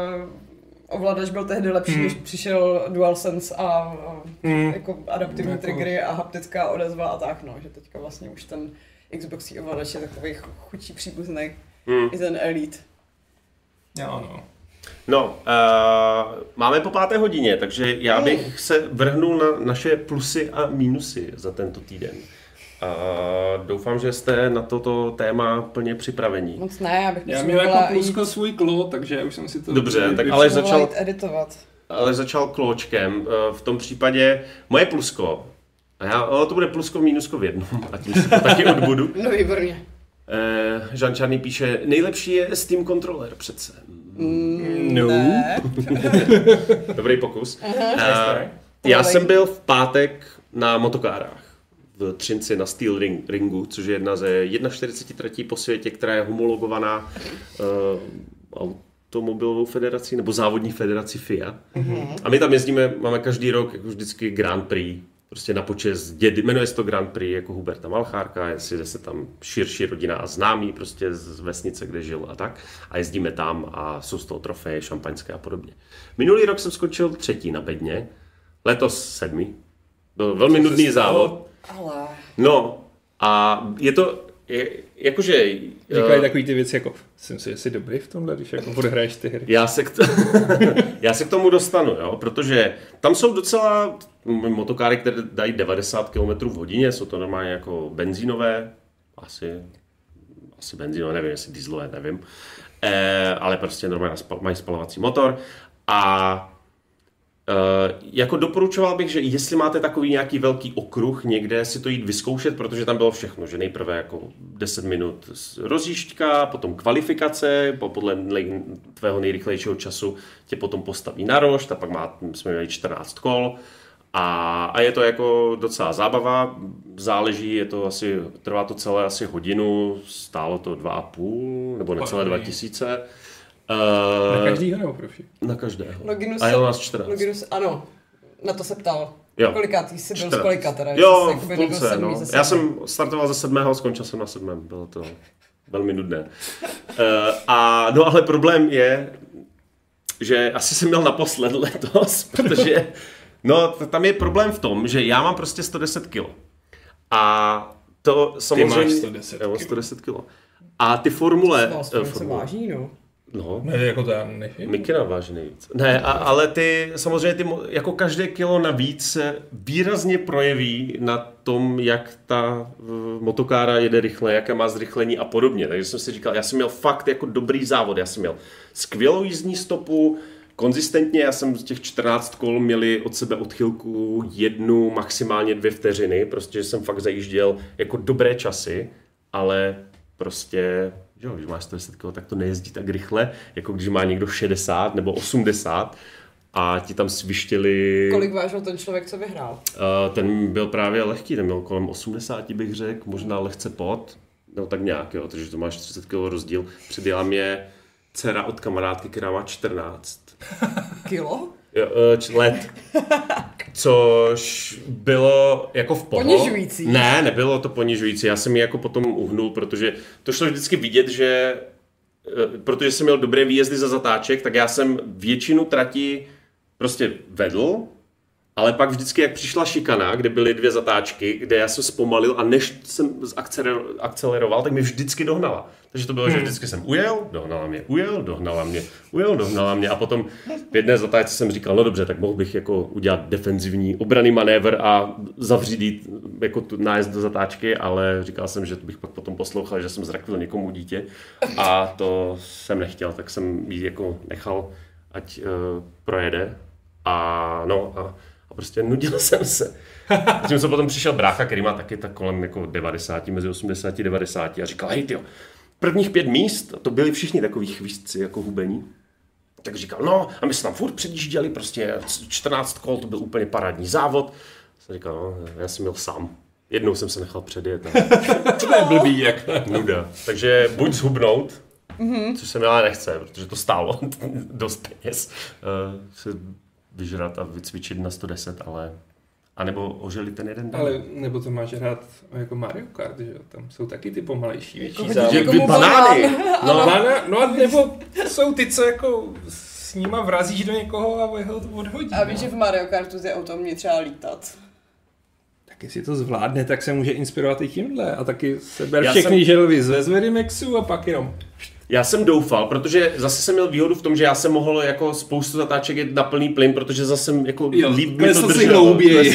ovladač byl tehdy lepší, když přišel DualSense a jako adaptivní triggery a haptická odezva a tak, no, že teďka vlastně už ten Xboxí ovladač je takový chudší příbuzný, i ten Elite. Jo, no. No, máme po 5. hodině, takže já bych se vrhnul na naše plusy a mínusy za tento týden. Doufám, že jste na toto téma plně připravení. Moc ne, já měl jako plusko svůj klo, takže už jsem si to... Dobře, tak ale začal editovat. Ale začal klóčkem. V tom případě moje plusko, to bude plusko mínusko v jednom, a tím si to taky odbudu. No výborně. Žan Čarný píše, nejlepší je Steam Controller přece. No. Dobrý pokus. Já jsem byl v pátek na motokárách v Třinci na Steel Ringu, což je jedna ze 41 tratí po světě, která je homologovaná automobilovou federací nebo závodní federací FIA. A my tam jezdíme, máme každý rok jako vždycky Grand Prix, prostě na počest dědy, jmenuje se to Grand Prix jako Huberta Malchárka, jestli se tam širší rodina a známí prostě z vesnice, kde žil a tak. A jezdíme tam a jsou z toho trofeje, šampaňské a podobně. Minulý rok jsem skočil 3. na bedně, letos 7. Byl velmi nudný závod. Ale... No a je to jakože... Říkají takový ty věci jako, jsem si, že jsi dobrý v tomhle, když jako odehraješ ty hry. Já se k tomu dostanu, jo, protože tam jsou docela motokáry, které dají 90 km v hodině, jsou to normálně jako benzínové, asi benzínové, nevím, jestli dieselové, nevím, ale prostě normálně mají spalovací motor a jako doporučoval bych, že jestli máte takový nějaký velký okruh někde, si to jít vyzkoušet, protože tam bylo všechno, že nejprve jako 10 minut rozjížďka, potom kvalifikace, podle tvého nejrychlejšího času tě potom postaví na rošt a pak jsme měli 14 kol a je to jako docela zábava, záleží, trvá to celé asi hodinu, stálo to 2,5 nebo necelé 2000. Na každýho nebo pro všechny? Na každého. Loginus, a je u nás 14. Loginus, ano, na to se ptal. Jo. Kolikátý jsi byl z kolika teda? Jo, v půlce, no. Já jsem startoval ze 7. a skončil jsem na 7. Bylo to velmi nudné. Ale problém je, že asi jsem měl naposled letos, protože tam je problém v tom, že já mám prostě 110 kg. A to samozřejmě... Ty máš 110 kg. 110 kg. A ty formule... To váží, no. No. Ne, jako to já nevím. Mikina váží nejvíc. Ne, ale samozřejmě jako každé kilo navíc se výrazně projeví na tom, jak ta motokára jede rychle, jaké má zrychlení a podobně. Takže jsem si říkal, já jsem měl fakt jako dobrý závod. Já jsem měl skvělou jízdní stopu, konzistentně, já jsem z těch 14 kol měli od sebe odchylku 1, maximálně 2 vteřiny. Prostě jsem fakt zajížděl jako dobré časy, ale prostě... Jo, když máš 110 kg, tak to nejezdí tak rychle, jako když má někdo 60 nebo 80 a ti tam svištěli... Kolik vážil ten člověk, co vyhrál? Ten byl právě lehký, ten byl kolem 80, bych řekl, možná lehce pod, no tak nějak, jo, takže to máš 30 kg rozdíl. Předjela mě dcera od kamarádky, která má 14. Kilo? Jo, let. Což bylo jako v pohodě. Ponižující. Ne, nebylo to ponižující. Já jsem ji jako potom uhnul, protože to šlo vždycky vidět, že protože jsem měl dobré výjezdy za zatáček, tak já jsem většinu trati prostě vedl, ale pak vždycky, jak přišla šikana, kde byly 2 zatáčky, kde já jsem zpomalil a než jsem akceleroval, tak mi vždycky dohnala. Takže to bylo, že vždycky jsem ujel, dohnala mě, ujel, dohnala mě, ujel, dohnala mě a potom v jedné zatáčce jsem říkal, no dobře, tak mohl bych jako udělat defenzivní obranný manévr a zavřít jako tu nájezd do zatáčky, ale říkal jsem, že bych pak potom poslouchal, že jsem zrakvil někomu dítě a to jsem nechtěl, tak jsem jí jako nechal, ať projede a prostě nudil jsem se. A tím se potom přišel brácha, který má taky tak kolem jako 90, mezi 80 a 90 a říkal, hej tyjo, prvních 5 míst, to byli všichni takový chvístci jako hubení, tak říkal, no a my jsme tam furt předjížděli, prostě 14 kol, to byl úplně parádní závod. Jsem říkal, no, já jsem měl sám. Jednou jsem se nechal předjet. To je blbý, jak nuda. Takže buď zhubnout, což se mi ale nechce, protože to stálo dost peněz, se vyžrat a vycvičit na 110, ale a nebo oželit ten jeden den. Ale nebo to máš hrát jako Mario Kart, že jo? Tam jsou taky ty pomalejší, větší Jako závody. někomu Banány! No a nebo jsou ty, co jako s nima vrazíš do někoho a ho odhodí. A víš, že v Mario Kartu ty auto mě třeba lítat. Tak jestli to zvládne, tak se může inspirovat i tímhle. A taky seber všechny želvy ze Zverimexu a pak jenom... Já jsem doufal, protože zase jsem měl výhodu v tom, že já jsem mohl jako spoustu zatáček jet na plný plyn, protože zase jako líp mi to drželo.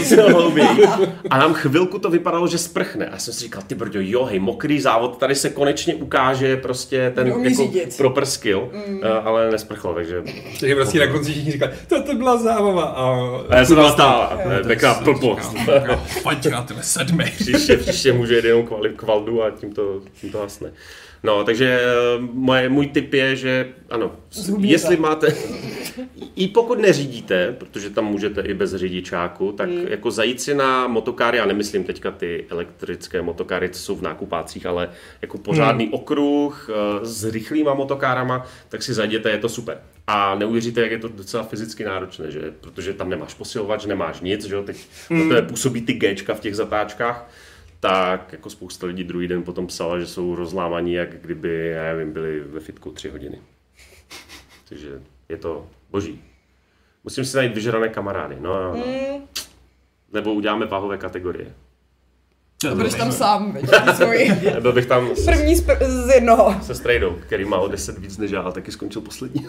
A nám chvilku to vypadalo, že sprchne. A já jsem si říkal, ty brďo, jo, hej, mokrý závod, tady se konečně ukáže prostě ten jako proper skill, ale nesprchlo, takže... Takže vlastně na konci všichni říkali, to byla zábava. A já jsem tam stál, taková blbost. Pojď na tyhle 7. Příště může jít jenom kvaldu a tím to hasne. No, takže můj tip je, že ano, jestli máte, i pokud neřídíte, protože tam můžete i bez řidičáku, tak jako zajít si na motokáry, já nemyslím teďka ty elektrické motokáry, co jsou v nákupácích, ale jako pořádný okruh s rychlýma motokárama, tak si zajděte, je to super. A neuvěříte, jak je to docela fyzicky náročné, že? Protože tam nemáš posilovač, nemáš nic, že? Teď to působí ty Gčka v těch zatáčkách. Tak jako spousta lidí druhý den potom psala, že jsou rozlámaní, jak kdyby, já nevím, byli ve fitku 3 hodiny. Takže je to boží. Musím si najít vyžrané kamarády, no. Nebo uděláme váhové kategorie. Budeš tam sám, veď, svůj Byl bych tam první z jednoho. se Strejdou, který má o 10 víc než já, ale taky skončil poslední.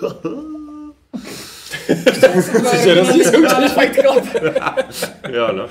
Fight Club. Jo, no.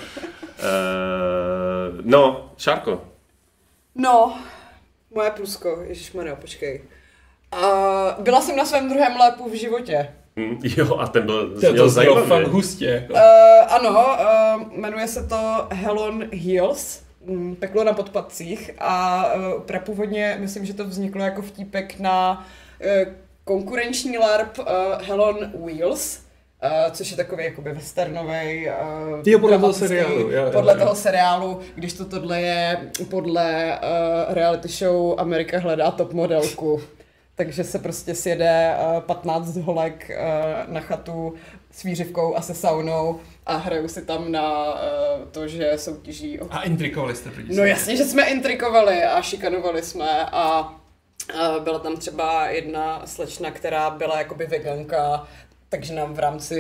No, Šárko. No, moje plusko, ježišmarja, počkej. Byla jsem na svém druhém lépu v životě. Jo, a ten byl To zajímavý. fakt hustě. Ano, jmenuje se to Hell on Heels, peklo na podpatcích a prapůvodně myslím, že to vzniklo jako vtípek na konkurenční LARP Hell on Wheels, což je takový jakoby westernovej, podle toho seriálu. Podle toho seriálu, když tohle je podle reality show Amerika hledá top modelku. Takže se prostě sjede 15 holek na chatu s výřivkou a se saunou a hrajou si tam na to, že soutěží. A intrikovali jste proti. No jasně, že jsme intrikovali a šikanovali jsme a byla tam třeba jedna slečna, která byla jakoby veganka, takže nám v rámci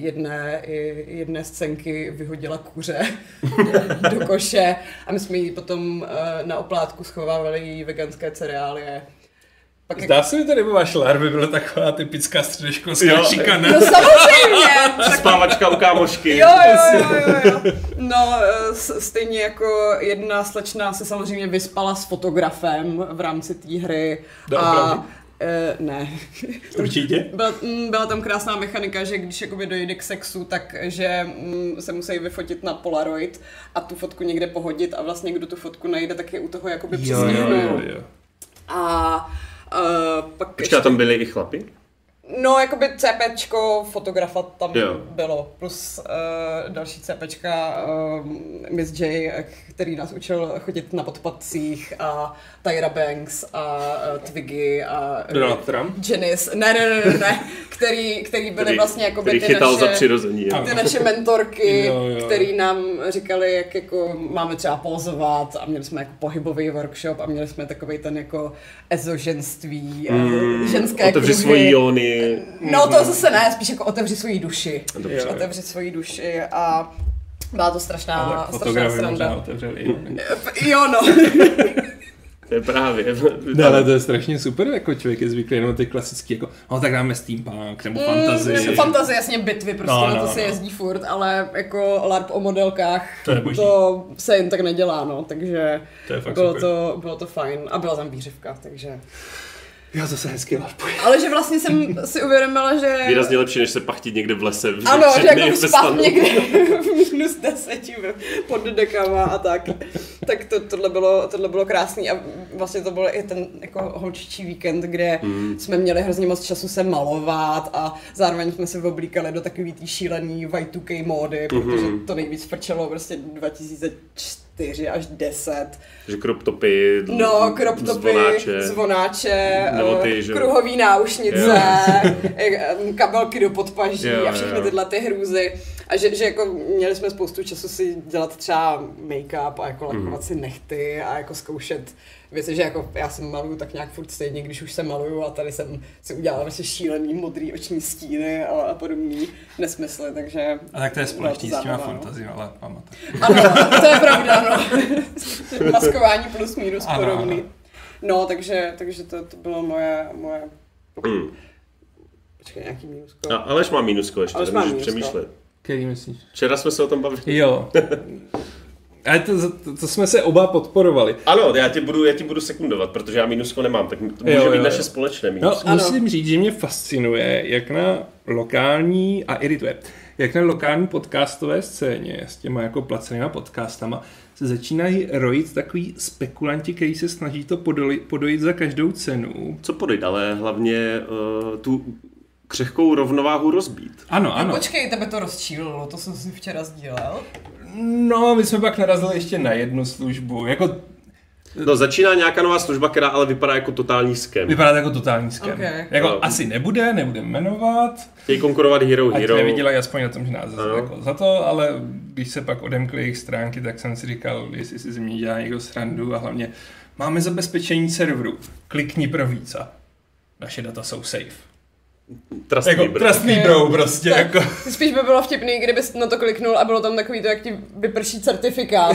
jedné scénky vyhodila kuře do koše a my jsme jí potom na oplátku schovávali její veganské cereálie. Zdá se mi to, nebo váš LARP by byla taková typická středoškolská šikana. No samozřejmě. Spávačka u kámošky. Jo. No, stejně jako jedna slečna se samozřejmě vyspala s fotografem v rámci té hry. Ne. Určitě? Byla tam krásná mechanika, že když jakoby dojde k sexu, takže se musí vyfotit na Polaroid a tu fotku někde pohodit a vlastně kdo tu fotku najde, tak je u toho jakoby přesněhnou. A pak Počká, tam byli i chlapi? No, jakoby CPčko fotografa tam bylo, plus další CPčka Miss J, který nás učil chodit na podpatcích a Tyra Banks a Twiggy a Donald Trump? Janice, ne, který byly vlastně jakoby ty naše mentorky, který nám říkali, jak jako máme třeba pózovat a měli jsme jako pohybový workshop a měli jsme takovej ten jako ezoženství, ženské kruhy. Otevři svoji jóny. No to zase ne, spíš jako otevři svoji duši. Otevři svoji duši a byla to strašná sranda. Jo, no. To je právě. No, ale to je strašně super, jako člověk je zvyklý jenom ty klasický, jako, no tak dáme steampunk, nebo fantasy. Fantasy, jasně, bitvy, prostě na to se jezdí furt, ale jako LARP o modelkách, to se jen tak nedělá, no, takže bylo to fajn a byla tam výřivka, takže... Já zase hezky LARPuji. Ale že vlastně jsem si uvědomila, že... Výrazně lepší, než se pachtit někde v lese. Ano, že jako spát někde v -10 pod dekama a tak. Tak tohle bylo krásný a vlastně to byl i ten jako holčičí víkend, kde jsme měli hrozně moc času se malovat a zároveň jsme se oblíkali do takový tý šílený Y2K módy, protože to nejvíc frčelo prostě 2004 až 10. Že crop topy, zvonáče, kruhový náušnice, kabelky do podpaží a všechny tyhle ty hrůzy. A že jako měli jsme spoustu času si dělat třeba make-up a jako lakovat si nehty a jako zkoušet věci, že jako já se maluju tak nějak furt stejně, když už se maluju a tady jsem si udělala vlastně šílený modrý oční stíny a podobný nesmysly, takže... A tak to je společný s těma fantasy, ale pamatujte. Ano, to je pravda, no. Maskování plus minus podobný. Ano. No, takže to bylo moje... Počkej, nějaký mínusko. Aleš má mínusko ještě, nemůžeš přemýšlet. Který myslíš? Včera jsme se o tom bavili. Jo. Ale to jsme se oba podporovali. Ano, já ti budu sekundovat, protože já mínusko nemám, tak to může být naše společné mínusko. No, musím říct, že mě fascinuje, jak na lokální, a irituje, jak na lokální podcastové scéně s těma jako placenýma podcastama se začínají rojit takový spekulanti, kteří se snaží to podojit za každou cenu. Co podojit, ale hlavně tu křehkou rovnováhu rozbít. Ano. No, počkej, tebe to rozčílilo, to jsem si včera sdílel. No, my jsme pak narazili ještě na jednu službu, jako... No, začíná nějaká nová služba, která ale vypadá jako totální scam. Vypadá jako totální scam. Okay. Jako asi nebudeme jmenovat. Chtějí konkurovat Hero. Ať nevydělají aspoň na tom, že nás jako za to, ale když se pak odemkly jejich stránky, tak jsem si říkal, jestli si ze mě dělá někdo srandu a hlavně máme zabezpečení serveru. Klikni pro víc a naše data jsou safe. Trustný bro prostě. Jako. Spíš by bylo vtipný, kdybys na to kliknul a bylo tam takový to, jak ti vyprší certifikát.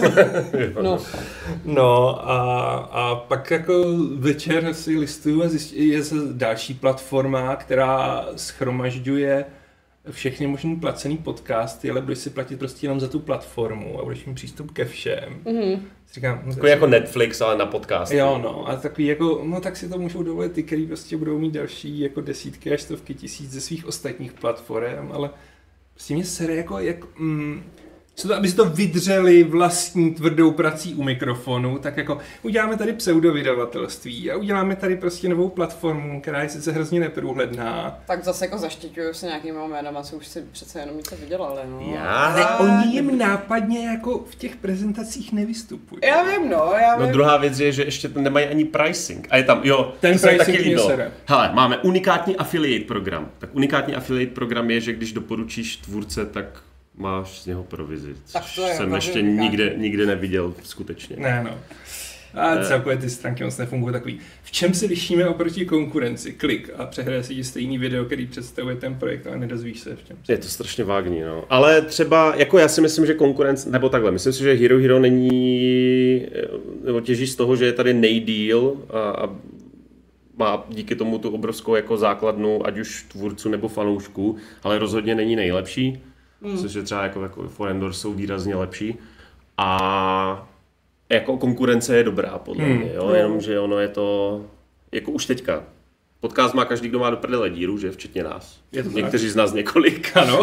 No a pak jako večer si listuju a je další platforma, která shromažďuje všechny možný placený podcasty, ale budeš si platit prostě jenom za tu platformu a budeš mít přístup ke všem. Říkám, takový jako Netflix, ale na podcasty. Jo, no, a takový jako, no tak si to můžou dovolit ty, který prostě budou mít další jako desítky až stovky tisíc ze svých ostatních platform, ale prostě mě sere jako, aby si to vydřeli vlastní tvrdou prací u mikrofonu, tak jako uděláme tady pseudovydavatelství a uděláme tady prostě novou platformu, která je sice hrozně neprůhledná. Tak zase jako zaštiťuju se nějakýma jménama, co už si přece jenom něco vydělali, no. Ale oni jim nápadně jako v těch prezentacích nevystupují. Já vím. No druhá věc je, že ještě nemají ani pricing. A je tam, jo, ten pricing mě sere. Hele, máme unikátní affiliate program. Tak unikátní affiliate program je, že když doporučíš tvůrce, tak máš z něho provizi, což jsem ještě nikde neviděl skutečně. Ne, no. A celkově ty stránky moc nefungují takový. V čem se lišíme oproti konkurenci? Klik a přehraje si ti stejný video, který představuje ten projekt, ale nedozvíš se v čem. Je to strašně vágní, no. Ale třeba, jako já si myslím, že konkurence, nebo takhle, myslím si, že Hero Hero není, nebo těží z toho, že je tady nejdýl a má díky tomu tu obrovskou jako základnu, ať už tvůrců nebo fanoušků, ale rozhodně není nejlepší. Což je třeba jako Forendor jsou výrazně lepší. A jako konkurence je dobrá podle mě, jo? Jenomže ono je to, jako už teďka, podcast má každý, kdo má do prdele díru, že? Včetně nás. Někteří z nás několik. Ano.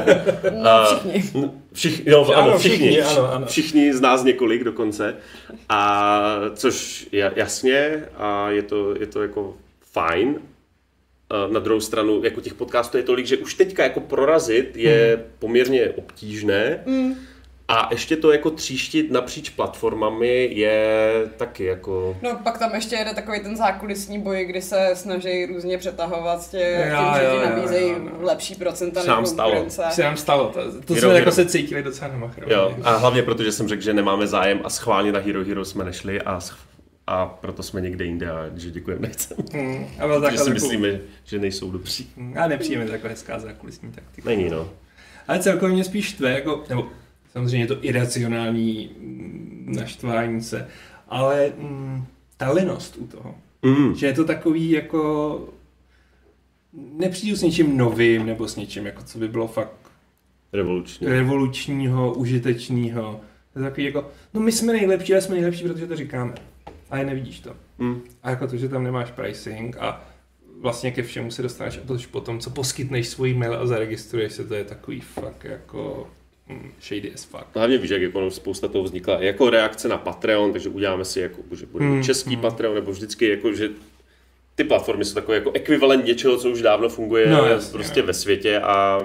Všichni. Všichni z nás několik dokonce. A což jasně, a je to jako fajn. Na druhou stranu, jako těch podcastů je tolik, že už teďka jako prorazit je poměrně obtížné a ještě to jako tříštit napříč platformami je taky jako... No pak tam ještě jede takový ten zákulisní boj, kdy se snaží různě přetahovat tím, že ti nabízejí lepší procenta než konkurence. Se nám stalo. To jsme jako se cítili docela na machru. Jo, a hlavně protože jsem řekl, že nemáme zájem a schválně na Hero Hero jsme nešli a proto jsme někde jinde a že děkujeme nechcem. Protože si myslíme, že nejsou dobří. A nepřijeme taková hezká zákulisní taktika. Není, no. Ale celkově mě spíš štve, jako, nebo samozřejmě je to iracionální naštvání se, ale ta lenost u toho. Že je to takový jako nepřijdu s něčím novým nebo s něčím, jako co by bylo fakt revolučního, užitečného. To je takový jako, no my jsme nejlepší, ale jsme nejlepší, protože to říkáme. Ale nevidíš to. A jako to, že tam nemáš pricing a vlastně ke všemu se dostaneš a tož potom, co poskytneš svůj mail a zaregistruješ se, to je takový fakt jako shady as fuck. Hlavně víš, jak jako spousta toho vznikla jako reakce na Patreon, takže uděláme si jako, že bude český Patreon, nebo vždycky jako, že ty platformy jsou takové jako ekvivalent něčeho, co už dávno funguje prostě ve světě a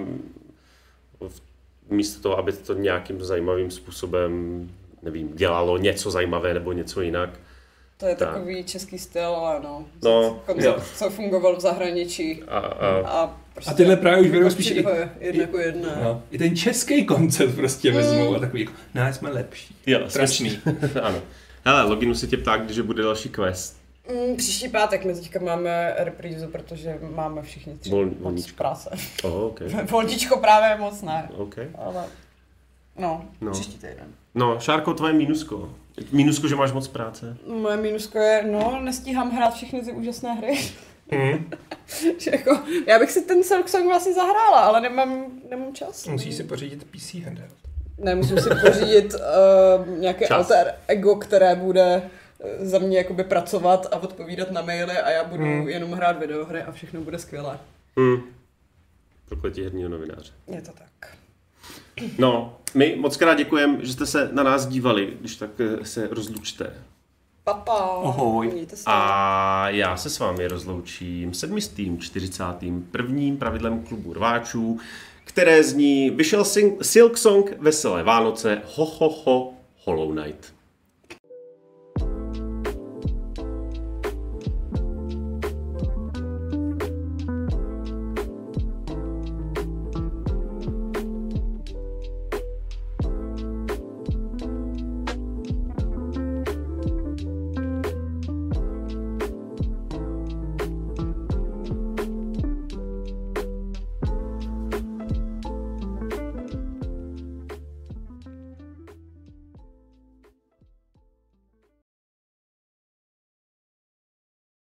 místo toho, aby to nějakým zajímavým způsobem, nevím, dělalo něco zajímavé nebo něco jinak. To je takový český styl, ale koncept, co fungoval v zahraničí. A tyhle právě už vedou spíš i ten český koncept prostě vezmou a takový, jsme lepší. Jo, strašný. Ano. Hele, Loginu se tě ptá, když bude další quest. Příští pátek my teďka máme reprízu, protože máme všichni tři moc práce. Volničko právě moc ne. Ale příští týden. No, Šárko, tvoje mínusko. Mínusko, že máš moc práce. Moje mínusko je, nestíhám hrát všechny ty úžasné hry. Že jako, já bych si ten Silksong vlastně zahrála, ale nemám čas. Musíš si pořídit PC handheld. Ne, musím si pořídit nějaké alter ego, které bude za mě jakoby pracovat a odpovídat na maily a já budu jenom hrát videohry a všechno bude skvělé. Prokletí herního novináře. Je to tak. No, my moc krát děkujeme, že jste se na nás dívali, když tak se rozlučte. Papa. Ahoj. A já se s vámi rozloučím 741. pravidlem klubu rváčů, které zní vyšel Silksong, veselé Vánoce, Hollow Knight.